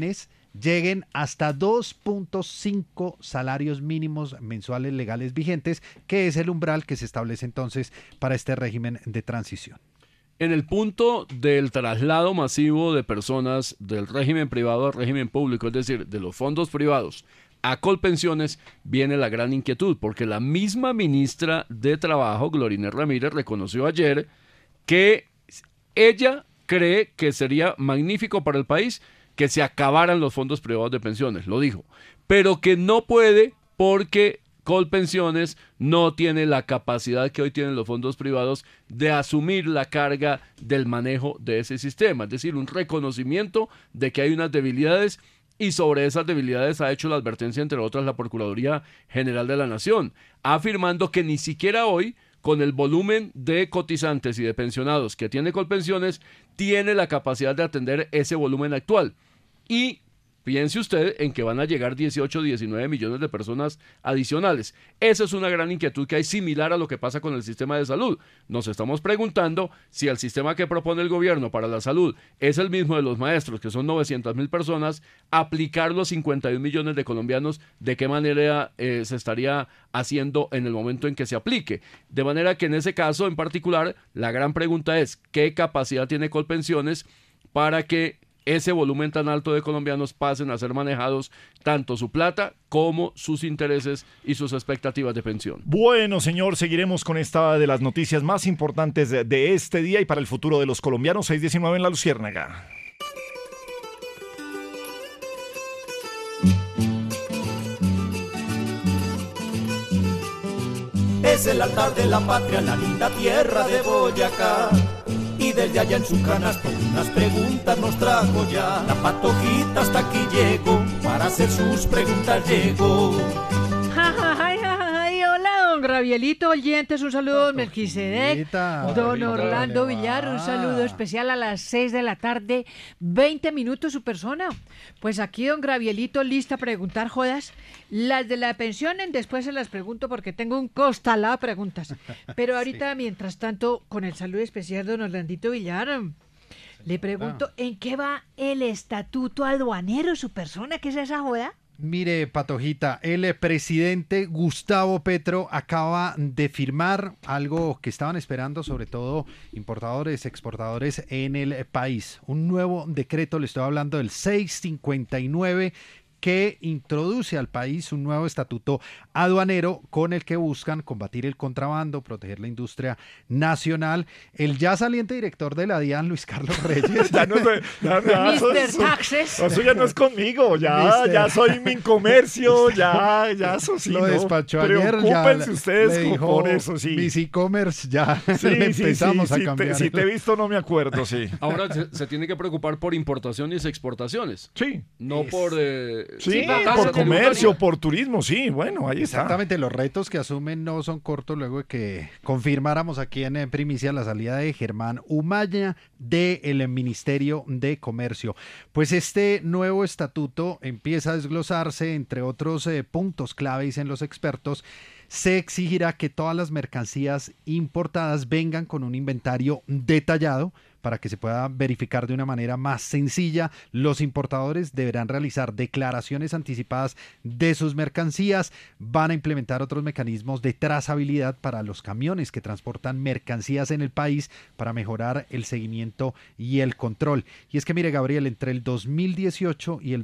lleguen hasta 2.5 salarios mínimos mensuales legales vigentes, que es el umbral que se establece entonces para este régimen de transición. En el punto del traslado masivo de personas del régimen privado al régimen público, es decir, de los fondos privados a Colpensiones, viene la gran inquietud, porque la misma ministra de Trabajo, Glorinés Ramírez, reconoció ayer que ella cree que sería magnífico para el país que se acabaran los fondos privados de pensiones, lo dijo, pero que no puede porque Colpensiones no tiene la capacidad que hoy tienen los fondos privados de asumir la carga del manejo de ese sistema, es decir, un reconocimiento de que hay unas debilidades y sobre esas debilidades ha hecho la advertencia, entre otras, la Procuraduría General de la Nación, afirmando que ni siquiera hoy, con el volumen de cotizantes y de pensionados que tiene Colpensiones, tiene la capacidad de atender ese volumen actual. Y piense usted en que van a llegar 18 o 19 millones de personas adicionales. Esa es una gran inquietud que hay, similar a lo que pasa con el sistema de salud. Nos estamos preguntando si el sistema que propone el gobierno para la salud es el mismo de los maestros, que son 900.000 personas, aplicar los 51 millones de colombianos, de qué manera se estaría haciendo en el momento en que se aplique. De manera que en ese caso en particular, la gran pregunta es, ¿qué capacidad tiene Colpensiones para que ese volumen tan alto de colombianos pasen a ser manejados tanto su plata como sus intereses y sus expectativas de pensión? Bueno, señor, seguiremos con esta de las noticias más importantes de este día y para el futuro de los colombianos. 6:19 en La Luciérnaga. Es el altar de la patria, la linda tierra de Boyacá. Y desde allá en su canasto unas preguntas nos trajo ya. La Patojita hasta aquí llegó, para hacer sus preguntas llegó. Ay, hola, don Gravielito Oyentes, un saludo, don Melquisedec, don Orlando Villar, un saludo especial a las 6 de la tarde, 20 minutos su persona. Pues aquí, don Gravielito, lista a preguntar, jodas. Las de la pensión, después se las pregunto porque tengo un costalado de preguntas. Pero ahorita, mientras tanto, con el saludo especial, don Orlandito Villar, le pregunto, ¿en qué va el estatuto aduanero, su persona? ¿Qué es esa joda? Mire, Patojita, el presidente Gustavo Petro acaba de firmar algo que estaban esperando, sobre todo importadores, exportadores en el país. Un nuevo decreto, le estoy hablando del 659, que introduce al país un nuevo estatuto aduanero con el que buscan combatir el contrabando, proteger la industria nacional. El ya saliente director de la DIAN, Luis Carlos Reyes. Mr. Taxes. Eso ya no es conmigo, ya soy Mincomercio, ya eso sí. Lo despachó ayer. Preocúpense ustedes le dijo, por eso, sí. Mis e-commerce ya sí, empezamos a cambiar. Si te he visto no me acuerdo, sí. Ahora se tiene que preocupar por importaciones y exportaciones. Sí. No por... Sí, por comercio, por turismo, sí, bueno, ahí está. Exactamente, los retos que asumen no son cortos luego de que confirmáramos aquí en primicia la salida de Germán Umaña del Ministerio de Comercio. Pues este nuevo estatuto empieza a desglosarse, entre otros puntos clave, dicen los expertos. Se exigirá que todas las mercancías importadas vengan con un inventario detallado para que se pueda verificar de una manera más sencilla. Los importadores deberán realizar declaraciones anticipadas de sus mercancías. Van a implementar otros mecanismos de trazabilidad para los camiones que transportan mercancías en el país para mejorar el seguimiento y el control. Y es que mire, Gabriel, entre el 2018 y el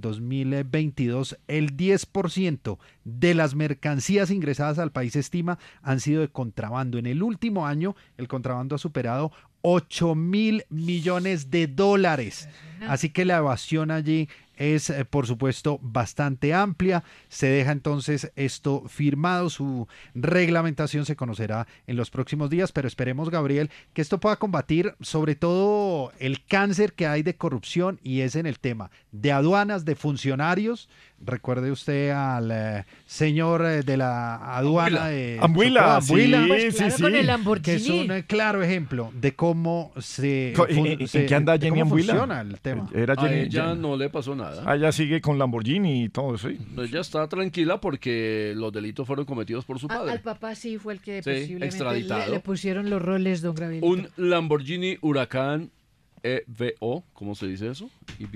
2022, el 10% de las mercancías ingresadas al país, se estima, han sido de contrabando. En el último año, el contrabando ha superado 8.000 millones de dólares. Así que la evasión allí es, por supuesto, bastante amplia. Se deja entonces esto firmado. Su reglamentación se conocerá en los próximos días, pero esperemos, Gabriel, que esto pueda combatir sobre todo el cáncer que hay de corrupción, y es en el tema de aduanas, de funcionarios. Recuerde usted al señor de la aduana de Ambuila, Ambuila, pues claro, con el Lamborghini, que es un claro ejemplo de cómo ¿En qué anda Jenny Ambuila? Funciona el tema. A ella no le pasó nada. Ella sigue con Lamborghini y todo eso. ¿Sí? Ella está tranquila porque los delitos fueron cometidos por su padre. Al papá sí fue el que Sí, posiblemente extraditado. le pusieron los roles, don Gabrielito. Un Lamborghini Huracán EVO, ¿cómo se dice eso? EVO.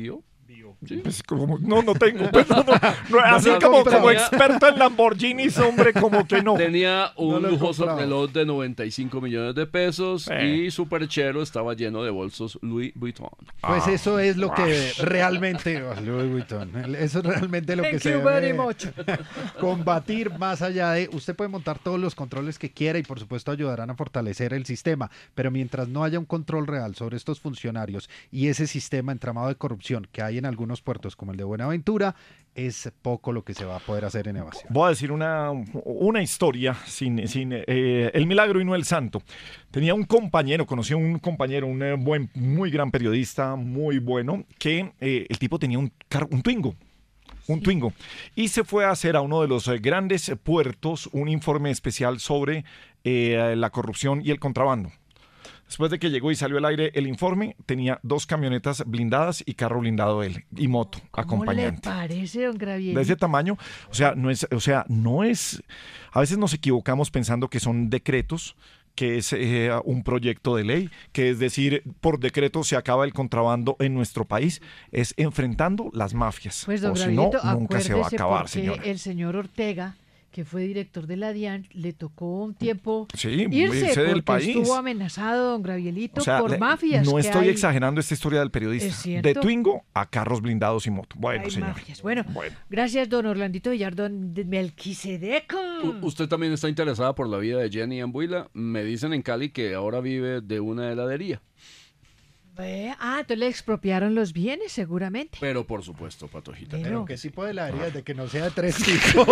Pues no tengo. Pues así como experto en Lamborghinis, hombre, como que no. Tenía un lujoso reloj de 95 millones de pesos y su perchero estaba lleno de bolsos Louis Vuitton. Pues eso es lo que realmente... Louis Vuitton. Eso es realmente lo que se debe combatir, más allá de... Usted puede montar todos los controles que quiera y por supuesto ayudarán a fortalecer el sistema, pero mientras no haya un control real sobre estos funcionarios y ese sistema entramado de corrupción que hay en algunos puertos como el de Buenaventura, es poco lo que se va a poder hacer en evasión. Voy a decir una historia sin el milagro y no el santo. Conocí a un compañero, muy gran periodista, muy bueno, que el tipo tenía un Twingo. Un Twingo. Y se fue a hacer a uno de los grandes puertos un informe especial sobre la corrupción y el contrabando. Después de que llegó y salió al aire el informe, tenía 2 camionetas blindadas y carro blindado él, y moto acompañante. ¿Cómo le parece, don Gravielito? De ese tamaño, no es, a veces nos equivocamos pensando que son decretos, que es un proyecto de ley, que es decir, por decreto se acaba el contrabando en nuestro país, es enfrentando las mafias. Pues, don o si no, Gravielito, nunca se va a acabar, señora. El señor Ortega, que fue director de la DIAN, le tocó un tiempo irse irse del porque país. Estuvo amenazado, don Gravielito, O sea, por mafias. No que estoy hay. exagerando esta historia del periodista. Es cierto. De Twingo a carros blindados y moto. Bueno, Hay señor. mafias. Bueno, gracias, don Orlandito Villardón de Melquisedec. Usted también está interesada por la vida de Jenny Ambuila. Me dicen en Cali que ahora vive de una heladería. Entonces le expropiaron los bienes, seguramente. Pero por supuesto, Patojita. Pero que sí puede heladería de que no sea de 3 hijos.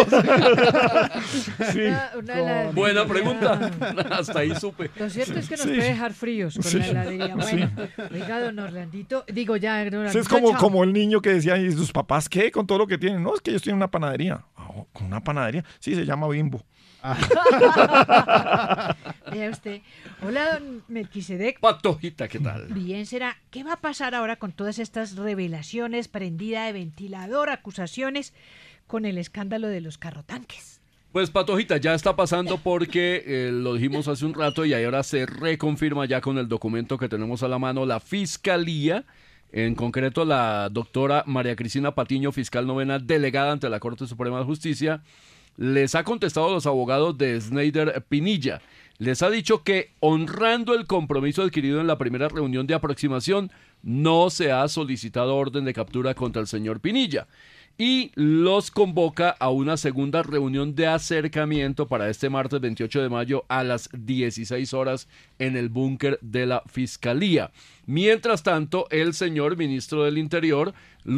Buena pregunta. Hasta ahí supe. Lo cierto es que nos puede dejar fríos con la heladería. Bueno, oiga, don Orlandito, digo ya, don Orlandito, Es como el niño que decía, ¿y sus papás qué? Con todo lo que tienen. No, es que ellos tienen una panadería. ¿Con una panadería? Sí, se llama Bimbo. Vea usted. Hola, don Melquisedec. Patojita, ¿qué tal? Bien, será. ¿Qué va a pasar ahora con todas estas revelaciones, prendida de ventilador, acusaciones con el escándalo de los carrotanques? Pues Patojita, ya está pasando porque lo dijimos hace un rato y ahora se reconfirma ya con el documento que tenemos a la mano la Fiscalía. En concreto, la doctora María Cristina Patiño, fiscal novena delegada ante la Corte Suprema de Justicia, les ha contestado a los abogados de Snyder Pinilla. Les ha dicho que, honrando el compromiso adquirido en la primera reunión de aproximación, no se ha solicitado orden de captura contra el señor Pinilla. Y los convoca a una segunda reunión de acercamiento para este martes 28 de mayo a las 16 horas en el búnker de la Fiscalía. Mientras tanto, el señor ministro del Interior,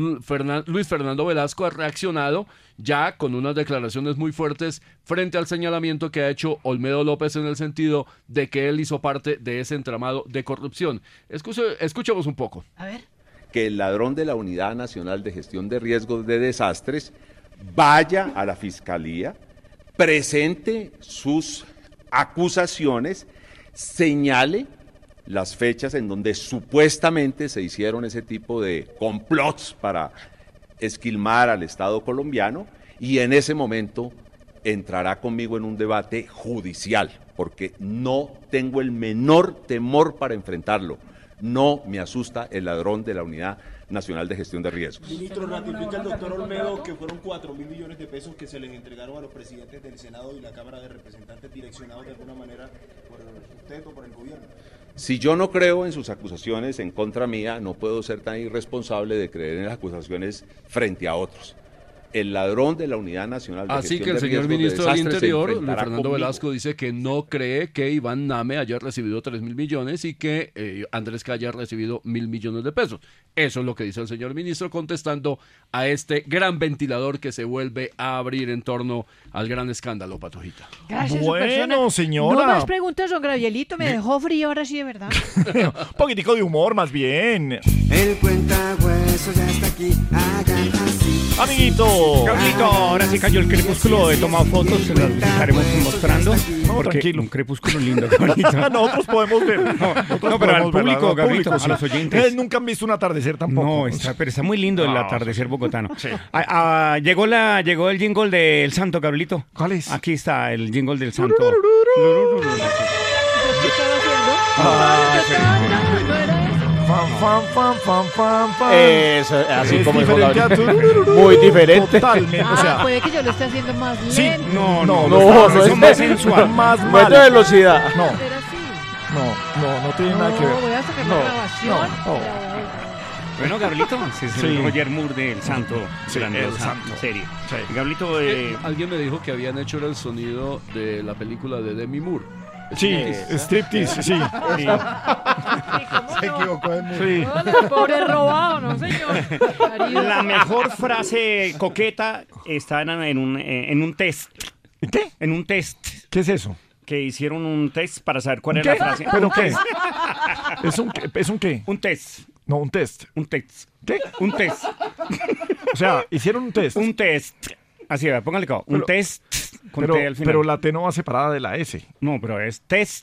Luis Fernando Velasco, ha reaccionado ya con unas declaraciones muy fuertes frente al señalamiento que ha hecho Olmedo López en el sentido de que él hizo parte de ese entramado de corrupción. Escuchemos un poco. A ver. Que el ladrón de la Unidad Nacional de Gestión de Riesgos de Desastres vaya a la Fiscalía, presente sus acusaciones, señale las fechas en donde supuestamente se hicieron ese tipo de complots para esquilmar al Estado colombiano, y en ese momento entrará conmigo en un debate judicial, porque no tengo el menor temor para enfrentarlo. No me asusta el ladrón de la Unidad Nacional de Gestión de Riesgos. Ministro, ratifica el doctor Olmedo que fueron 4.000 millones de pesos que se les entregaron a los presidentes del Senado y la Cámara de Representantes direccionados de alguna manera por usted o por el gobierno. Si yo no creo en sus acusaciones en contra mía, no puedo ser tan irresponsable de creer en las acusaciones frente a otros. El ladrón de la Unidad Nacional de Así Gestión que el de señor Riesgos ministro de del Desastres Interior, se Luis enfrentará Fernando conmigo. Velasco, dice que no cree que Iván Name haya recibido 3.000 millones y que Andrés Calle haya recibido 1.000 millones de pesos. Eso es lo que dice el señor ministro, contestando a este gran ventilador que se vuelve a abrir en torno al gran escándalo, Patojita. Gracias, Bueno, señora. No más preguntas, don Gravielito. Me dejó frío ahora sí, de verdad. Un poquitico de humor, más bien. El cuentahuesos ya está aquí, hagan así. Amiguito. Carlito, ahora sí cayó el crepúsculo, he tomado fotos, se las estaremos mostrando. Porque tranquilo. un crepúsculo lindo, Carlito. Nosotros podemos ver. No, pero al público, Gabrielito, a los oyentes. Nunca han visto un atardecer tampoco. No, pero está muy lindo el atardecer bogotano. Sí. Llegó el jingle del Santo, Gabrielito. ¿Cuál es? Aquí está el jingle del Santo. Eso, así Es como dijo diferente a Gabriel. tu- Muy diferente. Totalmente, o sea, puede que yo lo esté haciendo más lento. sí, No, eso es más sensual, más no es mal. de velocidad. No, Era así. no tiene nada que ver. Voy a sacar No, la grabación. no. Bueno, Gabrielito, ese es Sí. el Roger Moore del Santo. Sí, grandiosa el Santo. serie. Sí. Gabrielito, Alguien me dijo que habían hecho el sonido de la película de Demi Moore. Sí, striptease, sí. Se equivocó de mundo. Sí. Hola, pobre robado, ¿no, señor? la mejor frase coqueta está en un test. ¿Qué? En un test. ¿Qué es eso? Que hicieron un test para saber cuál ¿Qué? era la frase. ¿Pero Un qué? test. ¿Es un qué? Un test. No, un test. Un test. ¿Qué? Un test. O sea, hicieron un test. Un test. Así, va, póngale acá. Un Pero- test con Pero, T al final. pero la T no va separada de la S. No, pero es test.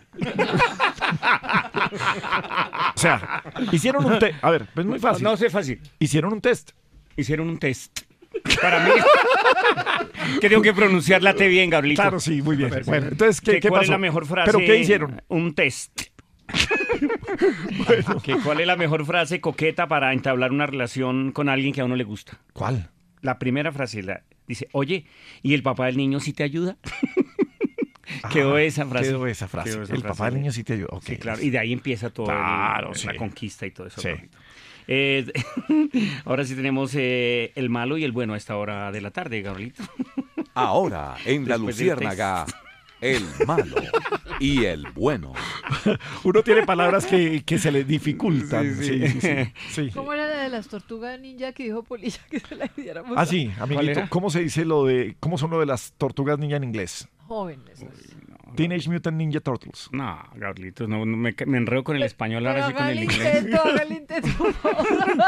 O sea, hicieron un test. A ver, es muy fácil. No, es fácil. Hicieron un test. Hicieron un test. Para mí. Que tengo que pronunciar la T bien, Gabrielito. Claro, sí, muy bien. Bueno, entonces, ¿qué ¿Cuál pasó? es la mejor frase? ¿Pero qué hicieron? Un test. ¿Cuál es la mejor frase coqueta para entablar una relación con alguien que a uno le gusta? ¿Cuál? La primera frase dice, oye, ¿y el papá del niño sí te ayuda? Quedó esa frase. Quedó esa frase. El papá del niño sí te ayuda. Sí, claro. Y de ahí empieza todo Claro, la sí. conquista y todo eso. Sí. Ahora sí tenemos el malo y el bueno a esta hora de la tarde, Gabrielito. Ahora, en La Después del Luciérnaga, el malo y el bueno. Uno tiene palabras que se le dificultan. Sí. ¿Cómo era la de las tortugas ninja que dijo Polilla que se la diéramos? Ah, sí, amiguito. ¿Cómo se dice cómo son lo de las tortugas ninja en inglés? Jóvenes. Teenage Mutant Ninja Turtles. No, Gabrielitos, no, me enredo con el español, ahora sí con haga el el inglés. intento, haga el intento, por favor.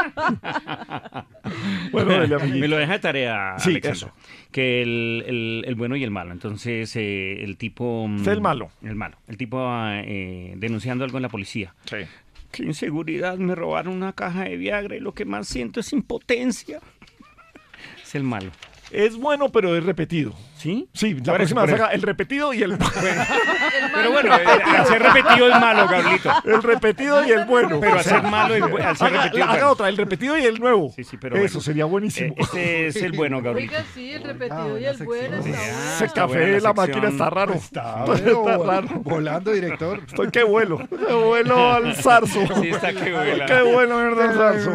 Bueno, dale, amiguito. Me lo deja de tarea, Sí, Alexandra. eso. Que el bueno y el malo. Entonces, el tipo... Usted el malo. El malo. El tipo denunciando algo en la policía. Sí. Qué inseguridad, me robaron una caja de Viagra y lo que más siento es impotencia. Es el malo. Es bueno, pero es repetido. ¿Sí? Sí, la Por próxima eso, por saga el repetido y el Pero bueno, hacer repetido es malo, Gabrielito. El repetido y el bueno. Pero hacer malo al ser repetido. Haga otra, el repetido y el nuevo. Sí, pero Eso bueno. sería buenísimo. Este es el bueno, Gabrielito. Oiga, sí, el repetido y el bueno está bueno. Ese está buena café, la la máquina sección. está raro. Está raro. volando, director. Estoy que vuelo. Que vuelo al zarzo. Sí, está que vuela. Qué bueno, ¿verdad, al zarzo?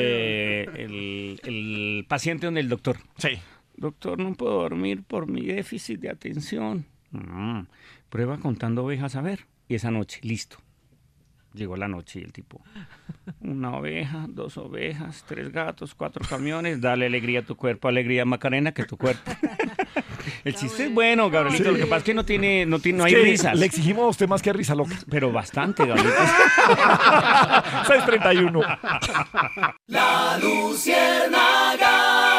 El paciente donde el doctor. Sí. Doctor, no puedo dormir por mi déficit de atención. Prueba contando ovejas a ver. Y esa noche, listo. Llegó la noche y el tipo, 1 oveja, 2 ovejas, 3 gatos, 4 camiones, dale alegría a tu cuerpo, alegría Macarena, que tu cuerpo. El chiste es bueno, Gabrielito, Sí. lo que pasa es que no Es hay que risas. Le exigimos a usted más que risa loca. Pero bastante, Gabrielito. 6:31. La Luciérnaga.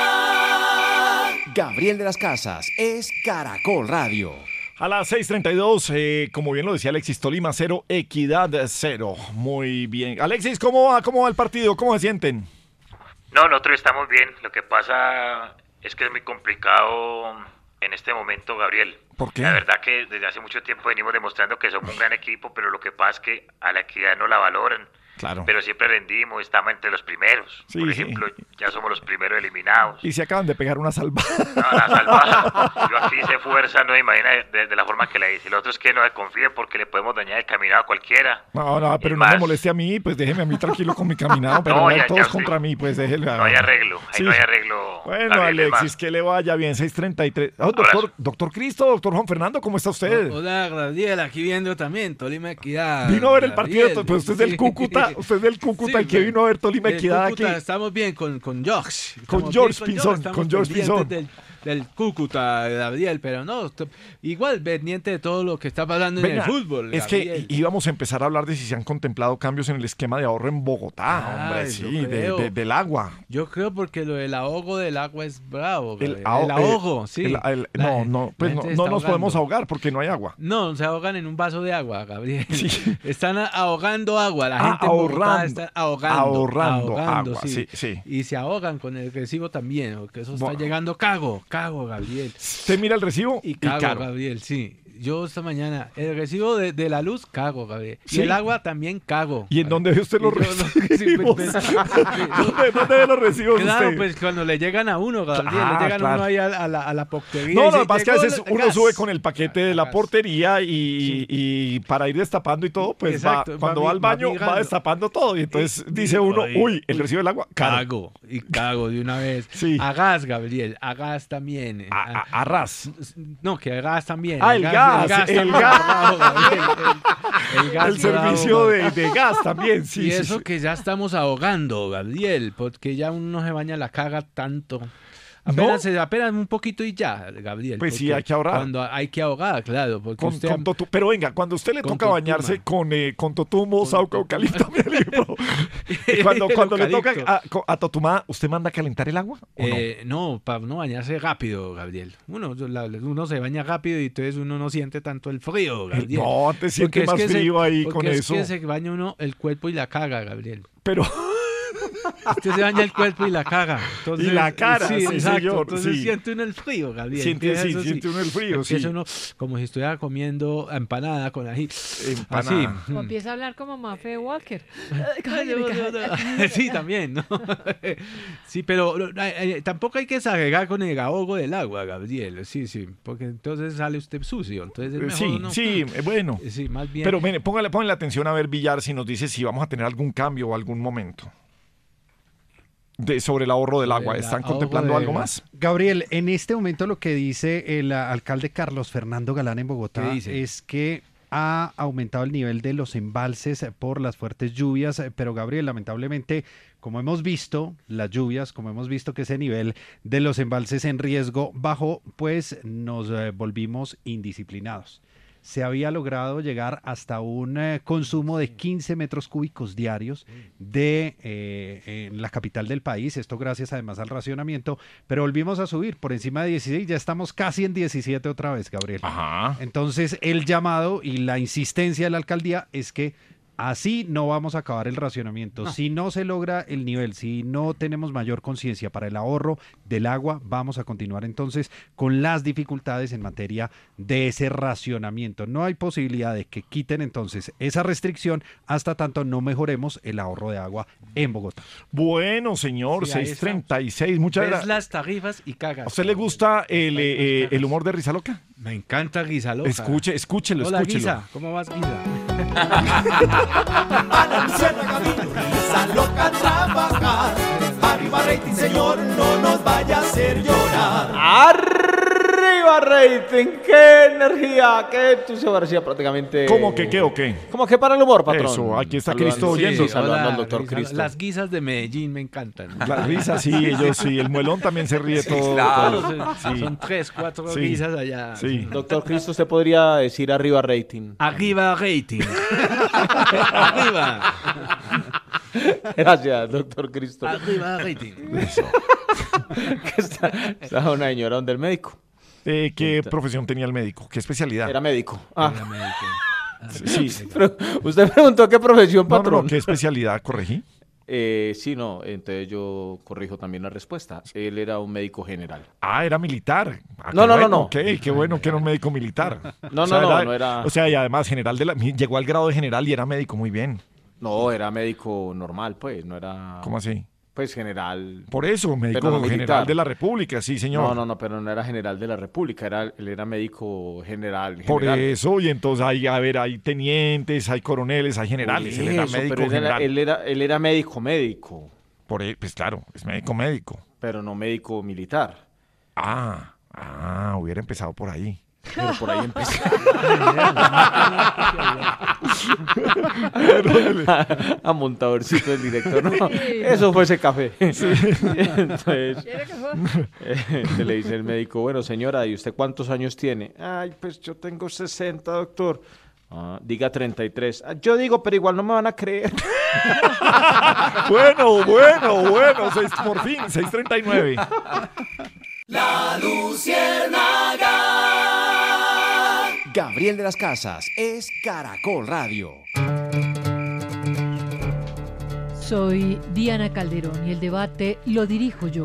Gabriel de las Casas es Caracol Radio. A las 6:32, como bien lo decía Alexis, Tolima 0, Equidad 0. Muy bien. Alexis, ¿cómo va? ¿Cómo va el partido? ¿Cómo se sienten? No, nosotros estamos bien. Lo que pasa es que es muy complicado en este momento, Gabriel. ¿Por qué? La verdad que desde hace mucho tiempo venimos demostrando que somos un gran equipo, pero lo que pasa es que a la Equidad no la valoran. Claro. Pero siempre rendimos, estamos entre los primeros. Sí, Por sí. ejemplo, ya somos los primeros eliminados. Y se acaban de pegar una salvada. No, la salvada. Yo aquí hice fuerza, no imagina de la forma que la hice. Lo otro es que no se confíen porque le podemos dañar el caminado a cualquiera. No, pero Es no me más- moleste a mí, pues déjeme a mí tranquilo con mi caminado, pero No, no, ya todos sé. contra mí, pues déjele. No hay arreglo, ahí no hay arreglo. Bueno, Gabriel, es Alexis, más. que le vaya bien, 6:33. Oh, doctor Cristo, doctor Juan Fernando, ¿cómo está usted? Hola, Gabriel, aquí viendo también Tolima Equidad. Vino a ver el partido, Gabriel, pero usted es del sí. Cúcuta, usted es del Cúcuta Sí, y que vino a ver Tolima el Equidad Cúcuta, aquí. Estamos bien con George. Con Estamos George bien Pinzón, estamos con George pendientes Pinzón. Del Cúcuta, Gabriel, pero no, igual pendiente de todo lo que está pasando en Venga, el fútbol. es Gabriel. que íbamos a empezar a hablar de si se han contemplado cambios en el esquema de ahorro en Bogotá, hombre, Ay, sí, yo creo. del agua. Yo creo porque lo del ahogo del agua es bravo. El Gabriel. El ahogo, sí. No, La pues gente no está nos podemos ahogando. ahogar porque no hay agua. No, se ahogan en un vaso de agua, Gabriel. Están ahogando agua. La gente en Bogotá ahorrando. está ahogando Agua, sí. Y se ahogan con el recibo también, porque eso está Buah. llegando cago, Gabriel. Usted mira el recibo Y cago, Gabriel, sí. Yo esta mañana, el recibo de la luz, cago, Gabriel. ¿Sí? Y el agua también cago. ¿Y en dónde ve usted los recibos? ¿Dónde ve los recibos Claro, usted? pues cuando le llegan a uno, Gabriel, le llegan a uno ahí a la portería. No, y lo dice, que pasa es que a "Llegó veces el uno gas". sube con el paquete de la portería y para ir destapando y todo, pues Exacto, cuando va va al baño va mirando. destapando todo. Y entonces dice uno, uy, el recibo del agua, caro. Cago de una vez. Sí. A gas, Gabriel, a gas también. A ras. No, que a gas también. Ah, el gas. también, bravo, Gabriel, el gas El servicio de gas también, sí. Y sí, eso sí. que ya estamos ahogando, Gabriel, porque ya uno no se baña la caga tanto. ¿No? Apenas un poquito y ya, Gabriel. Pues sí, porque hay que ahorrar. Cuando hay que ahogar, claro. Porque usted Pero venga, cuando a usted le Con toca totuma. bañarse con totumo, sauca, eucalipto, cuando le toca a totumá, ¿usted manda a calentar el agua? ¿O no? no, para no bañarse rápido, Gabriel. Uno se baña rápido y entonces uno no siente tanto el frío, Gabriel. No, antes siente Porque es más que frío ahí porque con es eso. que se baña uno el cuerpo y la caga, Gabriel. Pero... Usted se baña el cuerpo y la caga. Entonces, Y la cara, sí, exacto. señor, Entonces sí. siente uno el frío, Gabriel. Siente Empieza uno el frío, Empieza sí. uno como si estuviera comiendo empanada con ají. Empanada. O empieza a hablar como Mafe Walker. Sí, también, ¿no? Sí, pero tampoco hay que exagerar con el ahogo del agua, Gabriel. Sí, porque entonces sale usted sucio. Entonces es mejor Sí, no. sí, bueno. Sí, más bien. Pero mire, póngale atención a ver, Villar, si nos dice si vamos a tener algún cambio o algún momento sobre el ahorro del agua. ¿Están contemplando algo más? Gabriel, en este momento lo que dice el alcalde Carlos Fernando Galán en Bogotá es que ha aumentado el nivel de los embalses por las fuertes lluvias, pero Gabriel, lamentablemente, como hemos visto las lluvias, como hemos visto que ese nivel de los embalses en riesgo bajó, pues nos volvimos indisciplinados. Se había logrado llegar hasta un consumo de 15 metros cúbicos diarios en la capital del país, esto gracias además al racionamiento, pero volvimos a subir por encima de 16, ya estamos casi en 17 otra vez, Gabriel. Ajá. Entonces el llamado y la insistencia de la alcaldía es que así no vamos a acabar el racionamiento. Si no se logra el nivel, si no tenemos mayor conciencia para el ahorro del agua, vamos a continuar entonces con las dificultades en materia de ese racionamiento. No hay posibilidad de que quiten entonces esa restricción hasta tanto no mejoremos el ahorro de agua en Bogotá. Bueno, señor, Sí, ahí 6:36. Muchas Ves gracias. las tarifas y cagas. ¿A usted le gusta el humor de Risa Loca? Me encanta Guisa Loca. Escúchelo. Hola, Guisa. ¿Cómo vas, Guisa? A la luciérnaga vino Risa Loca a trabajar. Arriba rating, señor, no nos vaya a hacer llorar. ¡Arriba rating! ¡Qué energía! ¡Qué entusiasmo! Prácticamente... ¿Cómo que qué o qué? ¿Cómo que para el humor, patrón? Eso, aquí está Saludando, Cristo oyendo. sí, saludando Hola, al doctor Guisa. Cristo. Las guisas de Medellín me encantan. La risa, sí, ellos sí. El muelón también se ríe todo. claro. Sí. Son 3, 4 Sí. guisas allá. Sí. Doctor Cristo, usted podría decir arriba rating. Arriba rating. Arriba. Gracias, doctor Cristo. Arriba rating. Estaba una señora donde el médico. ¿Qué profesión tenía el médico? ¿Qué especialidad? Era médico. Ah. Era médico. Sí. Pero usted preguntó qué profesión, No, patrón. ¿qué especialidad corregí? Sí, no, entonces yo corrijo también la respuesta. Él era un médico general. Ah, era militar. Ah, No, qué no, bueno, no. Ok, qué bueno que era un médico militar. No, O sea, no era... O sea, y además general llegó al grado de general y era médico, muy bien. No, era médico normal, pues, no era... ¿Cómo así? Pues general... Por eso, médico pero no general militar. de la República, sí, señor. No, pero no era general de la República, él era médico general. Por general. eso, y entonces hay tenientes, hay coroneles, hay generales. Por Él era eso, médico pero general. él era médico. Pues claro, es médico. Pero no médico militar. Hubiera empezado por ahí. Pero por ahí empecé. A montadorcito del director, ¿no? Eso fue ese café. Entonces, le dice el médico, bueno, señora, ¿y usted cuántos años tiene? Ay, pues yo tengo 60, doctor. Diga 33. Yo digo, pero igual no me van a creer. Bueno, por fin, 6:39. La Luciérnaga. Gabriel de las Casas es Caracol Radio. Soy Diana Calderón y el debate lo dirijo yo.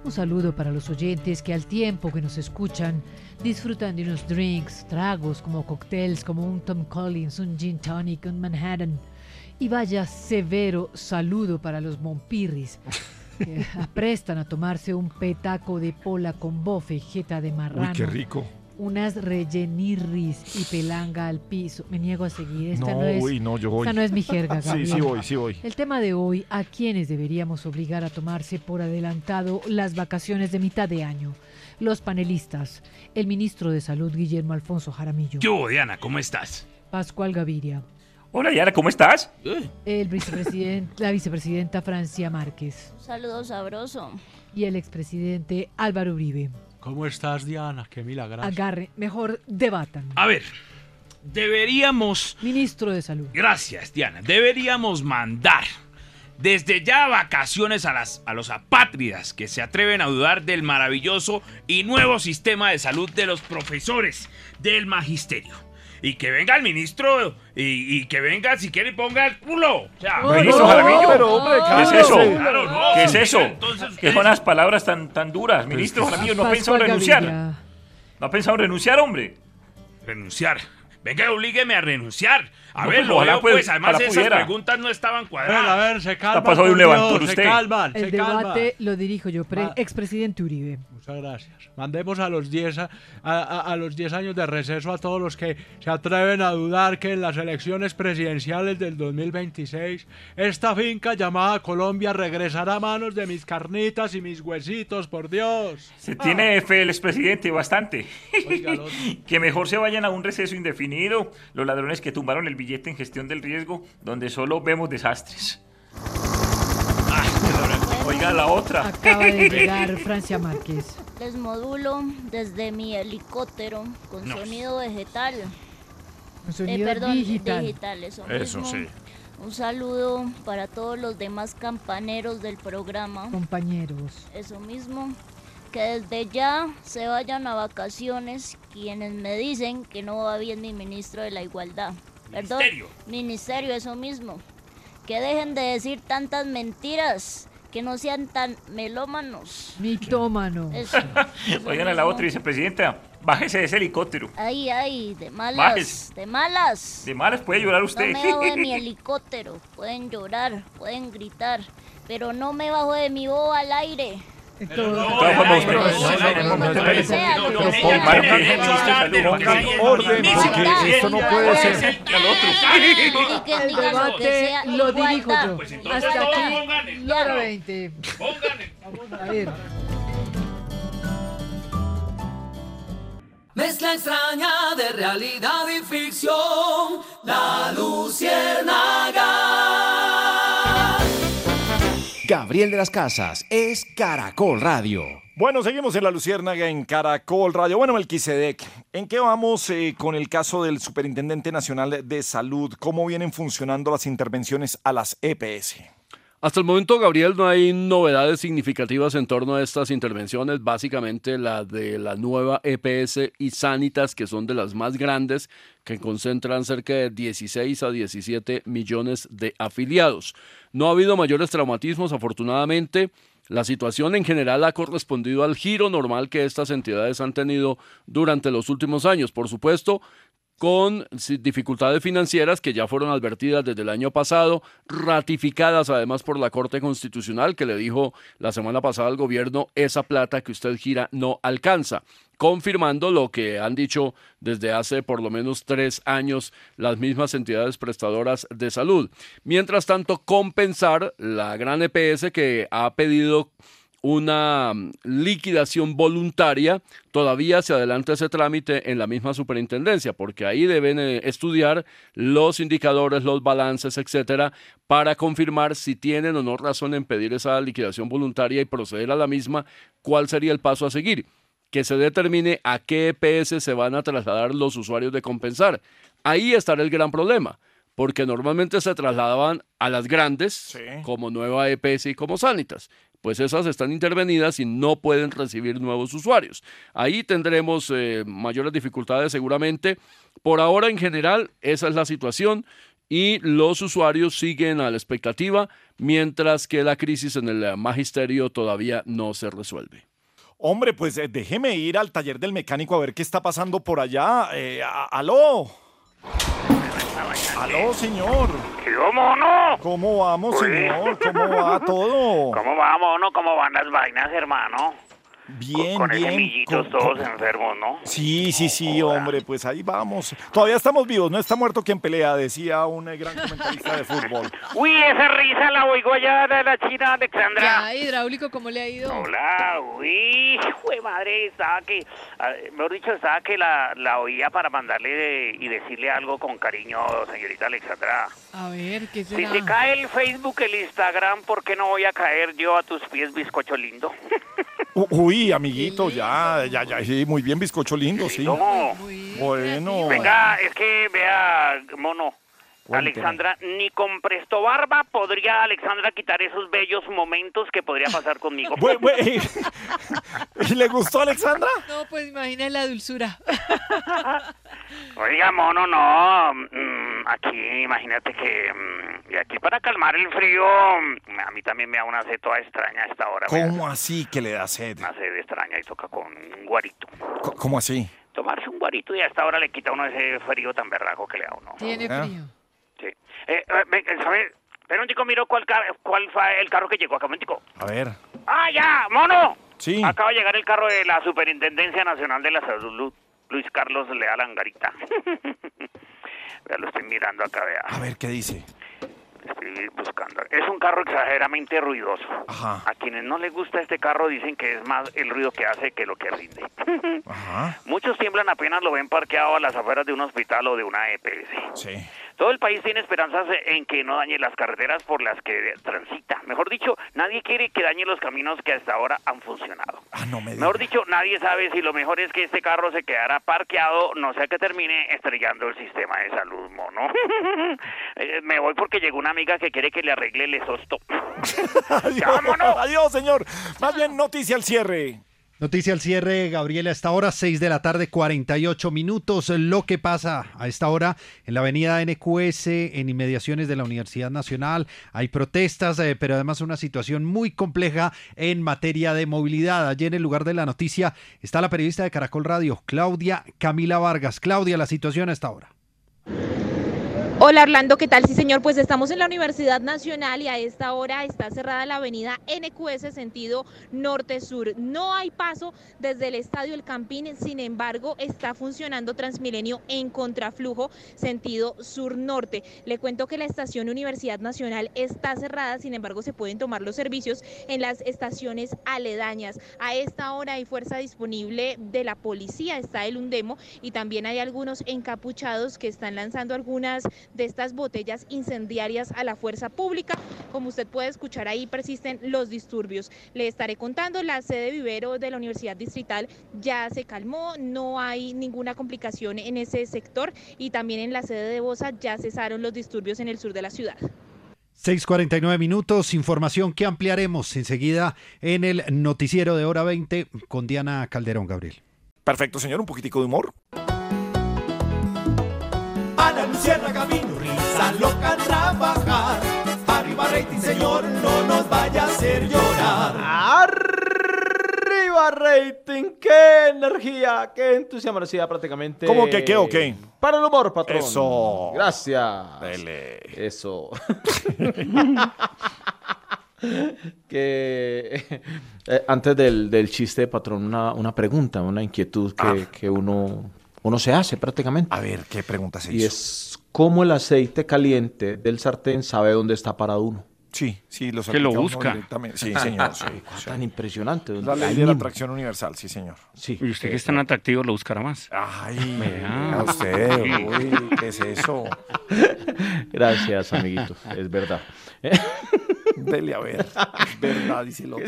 Un saludo para los oyentes que al tiempo que nos escuchan disfrutan de unos drinks, tragos como cócteles, como un Tom Collins, un gin tonic, un Manhattan. Y vaya severo saludo para los monpirris que aprestan a tomarse un petaco de pola con bofe, jeta de marrano. Uy, qué rico. Unas rellenirris y pelanga al piso. Me niego a seguir. Esta no es, yo voy. esta no es mi jerga, Gabriel. Sí voy. El tema de hoy, ¿a quiénes deberíamos obligar a tomarse por adelantado las vacaciones de mitad de año? Los panelistas, el ministro de Salud, Guillermo Alfonso Jaramillo. Yo, Diana, ¿cómo estás? Pascual Gaviria. Hola, Diana, ¿cómo estás? La vicepresidenta Francia Márquez. Un saludo sabroso. Y el expresidente Álvaro Uribe. ¿Cómo estás, Diana? Qué milagroso. Agarre, mejor debatan. A ver, deberíamos... Ministro de Salud. Gracias, Diana. Deberíamos mandar desde ya vacaciones a los apátridas que se atreven a dudar del maravilloso y nuevo sistema de salud de los profesores del magisterio. Y que venga el ministro y que venga, si quiere, ponga el culo. O sea, ministro Jaramillo. Pero, hombre, ¿qué es eso? Claro, no, ¿Qué es eso? Entonces, ¿Qué son las palabras tan duras? Ministro Jaramillo, ¿no ha pensado renunciar? ¿No ha pensado renunciar, hombre? Renunciar. Venga, oblígueme a renunciar. A No, ver, pues, lo ojalá, veo, pues, pues, además ojalá esas pudiera. preguntas no estaban cuadradas. A ver, se calma. Está pasado de un levantón Se usted. calman, El se calman. debate lo dirijo yo, expresidente Uribe. Muchas gracias. Mandemos a los 10 años de receso a todos los que se atreven a dudar que en las elecciones presidenciales del 2026 esta finca llamada Colombia regresará a manos de mis carnitas y mis huesitos, por Dios. Se tiene fe el expresidente, bastante. Óigalo. Que mejor se vayan a un receso indefinido los ladrones que tumbaron el billete en gestión del riesgo, donde solo vemos desastres. Oiga la otra. Acaba de llegar Francia Márquez. Les modulo desde mi helicóptero con sonido vegetal. Un sonido digital. Eso mismo. Sí. Un saludo para todos los demás campaneros del programa. Compañeros. Eso mismo. Que desde ya se vayan a vacaciones quienes me dicen que no va bien mi ministro de la Igualdad. Ministerio. Ministerio, eso mismo. Que dejen de decir tantas mentiras, que no sean tan melómanos. Mitómano. Eso. Oigan a la otra vicepresidenta, bájese de ese helicóptero. Ay, de malas, Bájese. de malas. De malas puede llorar usted. No me bajo de mi helicóptero, pueden llorar, pueden gritar, pero no me bajo de mi boba al aire. Pongan orden, porque esto no puede ser. El debate lo dirijo yo. Hasta aquí, Lora 20. Vamos a ver. Mezcla extraña de realidad y ficción, La Luciérnaga. Gabriel de las Casas es Caracol Radio. Bueno, seguimos en La Luciérnaga en Caracol Radio. Bueno, Melquisedec, ¿en qué vamos con el caso del Superintendente Nacional de Salud? ¿Cómo vienen funcionando las intervenciones a las EPS? Hasta el momento, Gabriel, no hay novedades significativas en torno a estas intervenciones, básicamente la de la nueva EPS y Sanitas, que son de las más grandes, que concentran cerca de 16 a 17 millones de afiliados. No ha habido mayores traumatismos, afortunadamente. La situación en general ha correspondido al giro normal que estas entidades han tenido durante los últimos años. Por supuesto, con dificultades financieras que ya fueron advertidas desde el año pasado, ratificadas además por la Corte Constitucional, que le dijo la semana pasada al gobierno: esa plata que usted gira no alcanza, confirmando lo que han dicho desde hace por lo menos 3 años las mismas entidades prestadoras de salud. Mientras tanto, compensar la gran EPS, que ha pedido una liquidación voluntaria, todavía se adelanta ese trámite en la misma superintendencia, porque ahí deben estudiar los indicadores, los balances, etcétera, para confirmar si tienen o no razón en pedir esa liquidación voluntaria y proceder a la misma. ¿Cuál sería el paso a seguir? Que se determine a qué EPS se van a trasladar los usuarios de compensar. Ahí estará el gran problema, porque normalmente se trasladaban a las grandes, como Nueva EPS y como Sanitas. Pues esas están intervenidas y no pueden recibir nuevos usuarios. Ahí tendremos mayores dificultades seguramente. Por ahora, en general, esa es la situación y los usuarios siguen a la expectativa, mientras que la crisis en el magisterio todavía no se resuelve. Hombre, pues déjeme ir al taller del mecánico a ver qué está pasando por allá. ¡Aló! ¡Aló, señor! ¿Qué mono? ¿Cómo vamos, Uy. señor? ¿Cómo va todo? ¿Cómo va, mono? ¿Cómo van las vainas, hermano? Bien, Con bien. ese millitos todos enfermos, ¿no? Sí, hombre, pues ahí vamos. Todavía estamos vivos, no está muerto quien pelea, decía un gran comentarista de fútbol. Uy, esa risa la oigo allá de la China, Alexandra. Ya, hidráulico, ¿cómo le ha ido? Hola, uy, jue madre, estaba que, mejor dicho, estaba que la oía para mandarle y decirle algo con cariño, señorita Alexandra. A ver, ¿qué Si será? se cae el Facebook, el Instagram, ¿por qué no voy a caer yo a tus pies, bizcocho lindo? Uy, amiguito, ya, sí, muy bien, bizcocho lindo, sí. No. Bueno. Venga, es que vea, mono. Cuénteme. Alexandra, ni con Presto Barba podría Alexandra quitar esos bellos momentos que podría pasar conmigo. ¿Y le gustó, Alexandra? No, pues imagina la dulzura. Oiga, mono, no. Aquí, imagínate que aquí para calmar el frío, a mí también me da una sed toda extraña a esta hora. ¿Cómo así que le da sed? Una sed extraña y toca con un guarito. ¿Cómo así? Tomarse un guarito y a esta hora le quita a uno ese frío tan berraco que le da a uno. Tiene frío. Sí. ¿Sabes? Espera un tico, miro cuál fue el carro que llegó acá, un tico. A ver. ¡Ah, ya! ¡Mono! Sí. Acaba de llegar el carro de la Superintendencia Nacional de la Salud, Luis Carlos Leal Angarita. Ya lo estoy mirando acá, vea. A ver, ¿qué dice? Estoy buscando. Es un carro exageradamente ruidoso. Ajá. A quienes no les gusta este carro dicen que es más el ruido que hace que lo que rinde. Ajá. Muchos tiemblan apenas lo ven parqueado a las afueras de un hospital o de una EPS. Sí. Todo el país tiene esperanzas en que no dañe las carreteras por las que transita. Mejor dicho, nadie quiere que dañe los caminos que hasta ahora han funcionado. No me Mejor dicho, nadie sabe si lo mejor es que este carro se quedara parqueado, no sea que termine estrellando el sistema de salud, mono. Me voy porque llegó una amiga que quiere que le arregle el esosto. Adiós, señor. Más bien, noticia al cierre. Noticia al cierre, Gabriela, a esta hora, 6 de la tarde, 48 minutos. Lo que pasa a esta hora en la avenida NQS, en inmediaciones de la Universidad Nacional, hay protestas, pero además una situación muy compleja en materia de movilidad. Allí en el lugar de la noticia está la periodista de Caracol Radio, Claudia Camila Vargas. Claudia, la situación a esta hora. Hola Orlando, ¿qué tal? Sí señor, pues estamos en la Universidad Nacional y a esta hora está cerrada la avenida NQS sentido norte-sur. No hay paso desde el Estadio El Campín, sin embargo está funcionando Transmilenio en contraflujo sentido sur-norte. Le cuento que la estación Universidad Nacional está cerrada, sin embargo se pueden tomar los servicios en las estaciones aledañas. A esta hora hay fuerza disponible de la policía, está el Undemo y también hay algunos encapuchados que están lanzando algunas de estas botellas incendiarias a la fuerza pública. Como usted puede escuchar, ahí persisten los disturbios. Le estaré contando, la sede Vivero de la Universidad Distrital ya se calmó, no hay ninguna complicación en ese sector y también en la sede de Bosa ya cesaron los disturbios en el sur de la ciudad. 6:49 minutos, información que ampliaremos enseguida en el noticiero de Hora 20 con Diana Calderón, Gabriel. Perfecto, señor, un poquitico de humor. A la luciérnaga vino risa loca a trabajar. Arriba rating, señor, no nos vaya a hacer llorar. ¡Arriba rating! ¡Qué energía! ¡Qué entusiasmo! Prácticamente. ¿Cómo que qué o qué? Para el humor, patrón. Eso. Gracias. Dele. Eso. Que antes del chiste, patrón, una pregunta, una inquietud que uno se hace prácticamente. A ver, ¿qué pregunta se hizo? Y es cómo el aceite caliente del sartén sabe dónde está parado uno. Sí, los que lo aplica uno busca. directamente. Sí, señor. Sí, Tan impresionante. La ley de la atracción universal, sí, señor. Sí. Y usted que es tan atractivo lo buscará más. Ay, Vea. a usted, uy, ¿qué es eso? Gracias, amiguito, es verdad. Dele a ver, es verdad, dice el otro.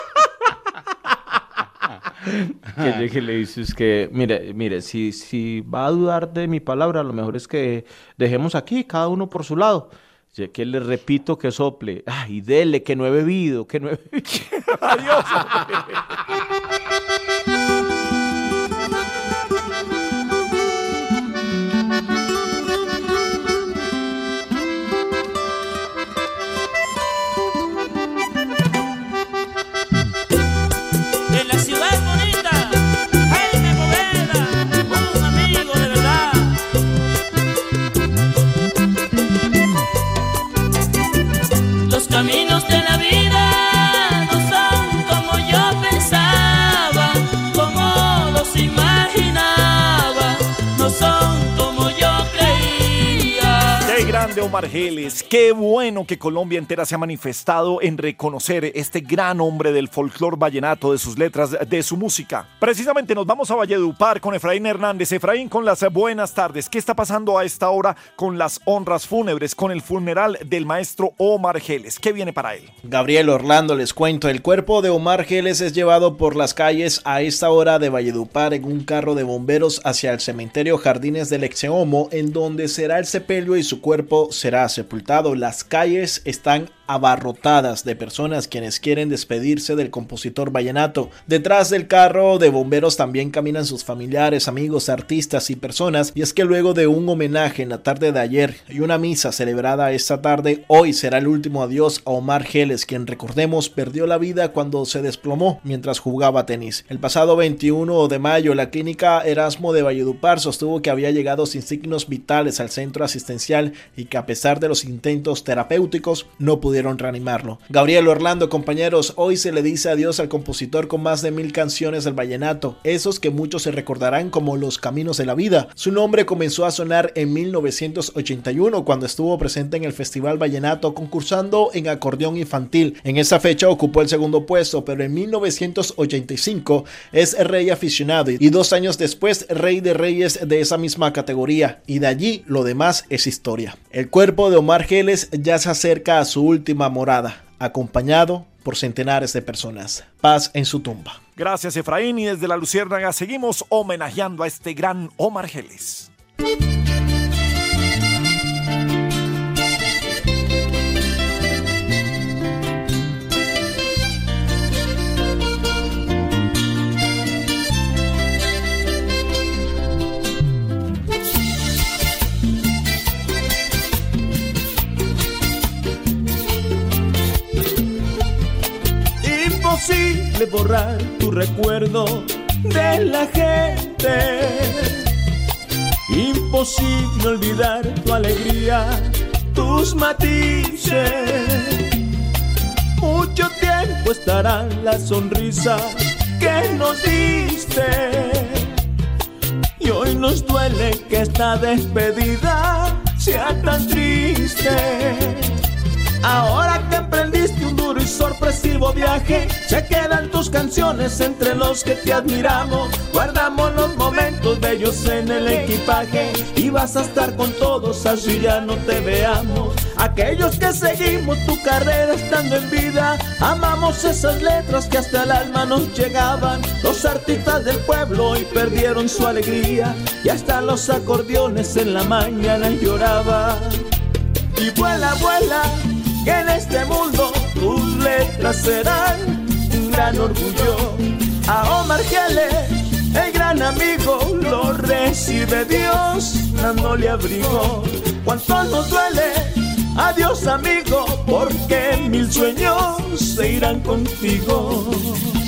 Que llegue y le dices que, mire, si va a dudar de mi palabra, lo mejor es que dejemos aquí, cada uno por su lado. Que le repito que sople. Ay, dele, que no he bebido, Adiós. grande Omar Geles. Qué bueno que Colombia entera se ha manifestado en reconocer este gran hombre del folclor vallenato, de sus letras, de su música. Precisamente nos vamos a Valledupar con Efraín Hernández. Efraín, con las buenas tardes. ¿Qué está pasando a esta hora con las honras fúnebres, con el funeral del maestro Omar Geles? ¿Qué viene para él? Gabriel, Orlando, les cuento. El cuerpo de Omar Geles es llevado por las calles a esta hora de Valledupar en un carro de bomberos hacia el cementerio Jardines del Exeomo, en donde será el sepelio y su cuerpo será sepultado. Las calles están abarrotadas de personas quienes quieren despedirse del compositor vallenato. Detrás del carro de bomberos también caminan sus familiares, amigos, artistas y personas, y es que luego de un homenaje en la tarde de ayer y una misa celebrada esta tarde, hoy será el último adiós a Omar Geles, quien, recordemos, perdió la vida cuando se desplomó mientras jugaba tenis. El pasado 21 de mayo la clínica Erasmo de Valledupar sostuvo que había llegado sin signos vitales al centro asistencial y que a pesar de los intentos terapéuticos no pudieron reanimarlo. Gabriel, Orlando, compañeros, hoy se le dice adiós al compositor con más de 1000 canciones del vallenato, esos que muchos se recordarán como los caminos de la vida. Su nombre comenzó a sonar en 1981 cuando estuvo presente en el Festival Vallenato concursando en acordeón infantil. En esa fecha ocupó el segundo puesto, pero en 1985 es rey aficionado y 2 años después rey de reyes de esa misma categoría, y de allí lo demás es historia. El cuerpo de Omar Geles ya se acerca a su última morada, acompañado por centenares de personas. Paz en su tumba. Gracias, Efraín, y desde la Luciérnaga seguimos homenajeando a este gran Omar Geles. Imposible borrar tu recuerdo de la gente, imposible olvidar tu alegría, tus matices. Mucho tiempo estará la sonrisa que nos diste, y hoy nos duele que esta despedida sea tan triste. Ahora que emprendiste un duro y sorpresivo viaje, se quedan tus canciones entre los que te admiramos. Guardamos los momentos bellos en el equipaje, y vas a estar con todos así ya no te veamos. Aquellos que seguimos tu carrera estando en vida, amamos esas letras que hasta el alma nos llegaban. Los artistas del pueblo hoy perdieron su alegría, y hasta los acordeones en la mañana lloraban. Y vuela, vuela, que en este mundo tus letras serán un gran orgullo. A Omar Geles, el gran amigo, lo recibe Dios dándole abrigo. Cuánto nos duele, adiós amigo, porque 1000 sueños se irán contigo.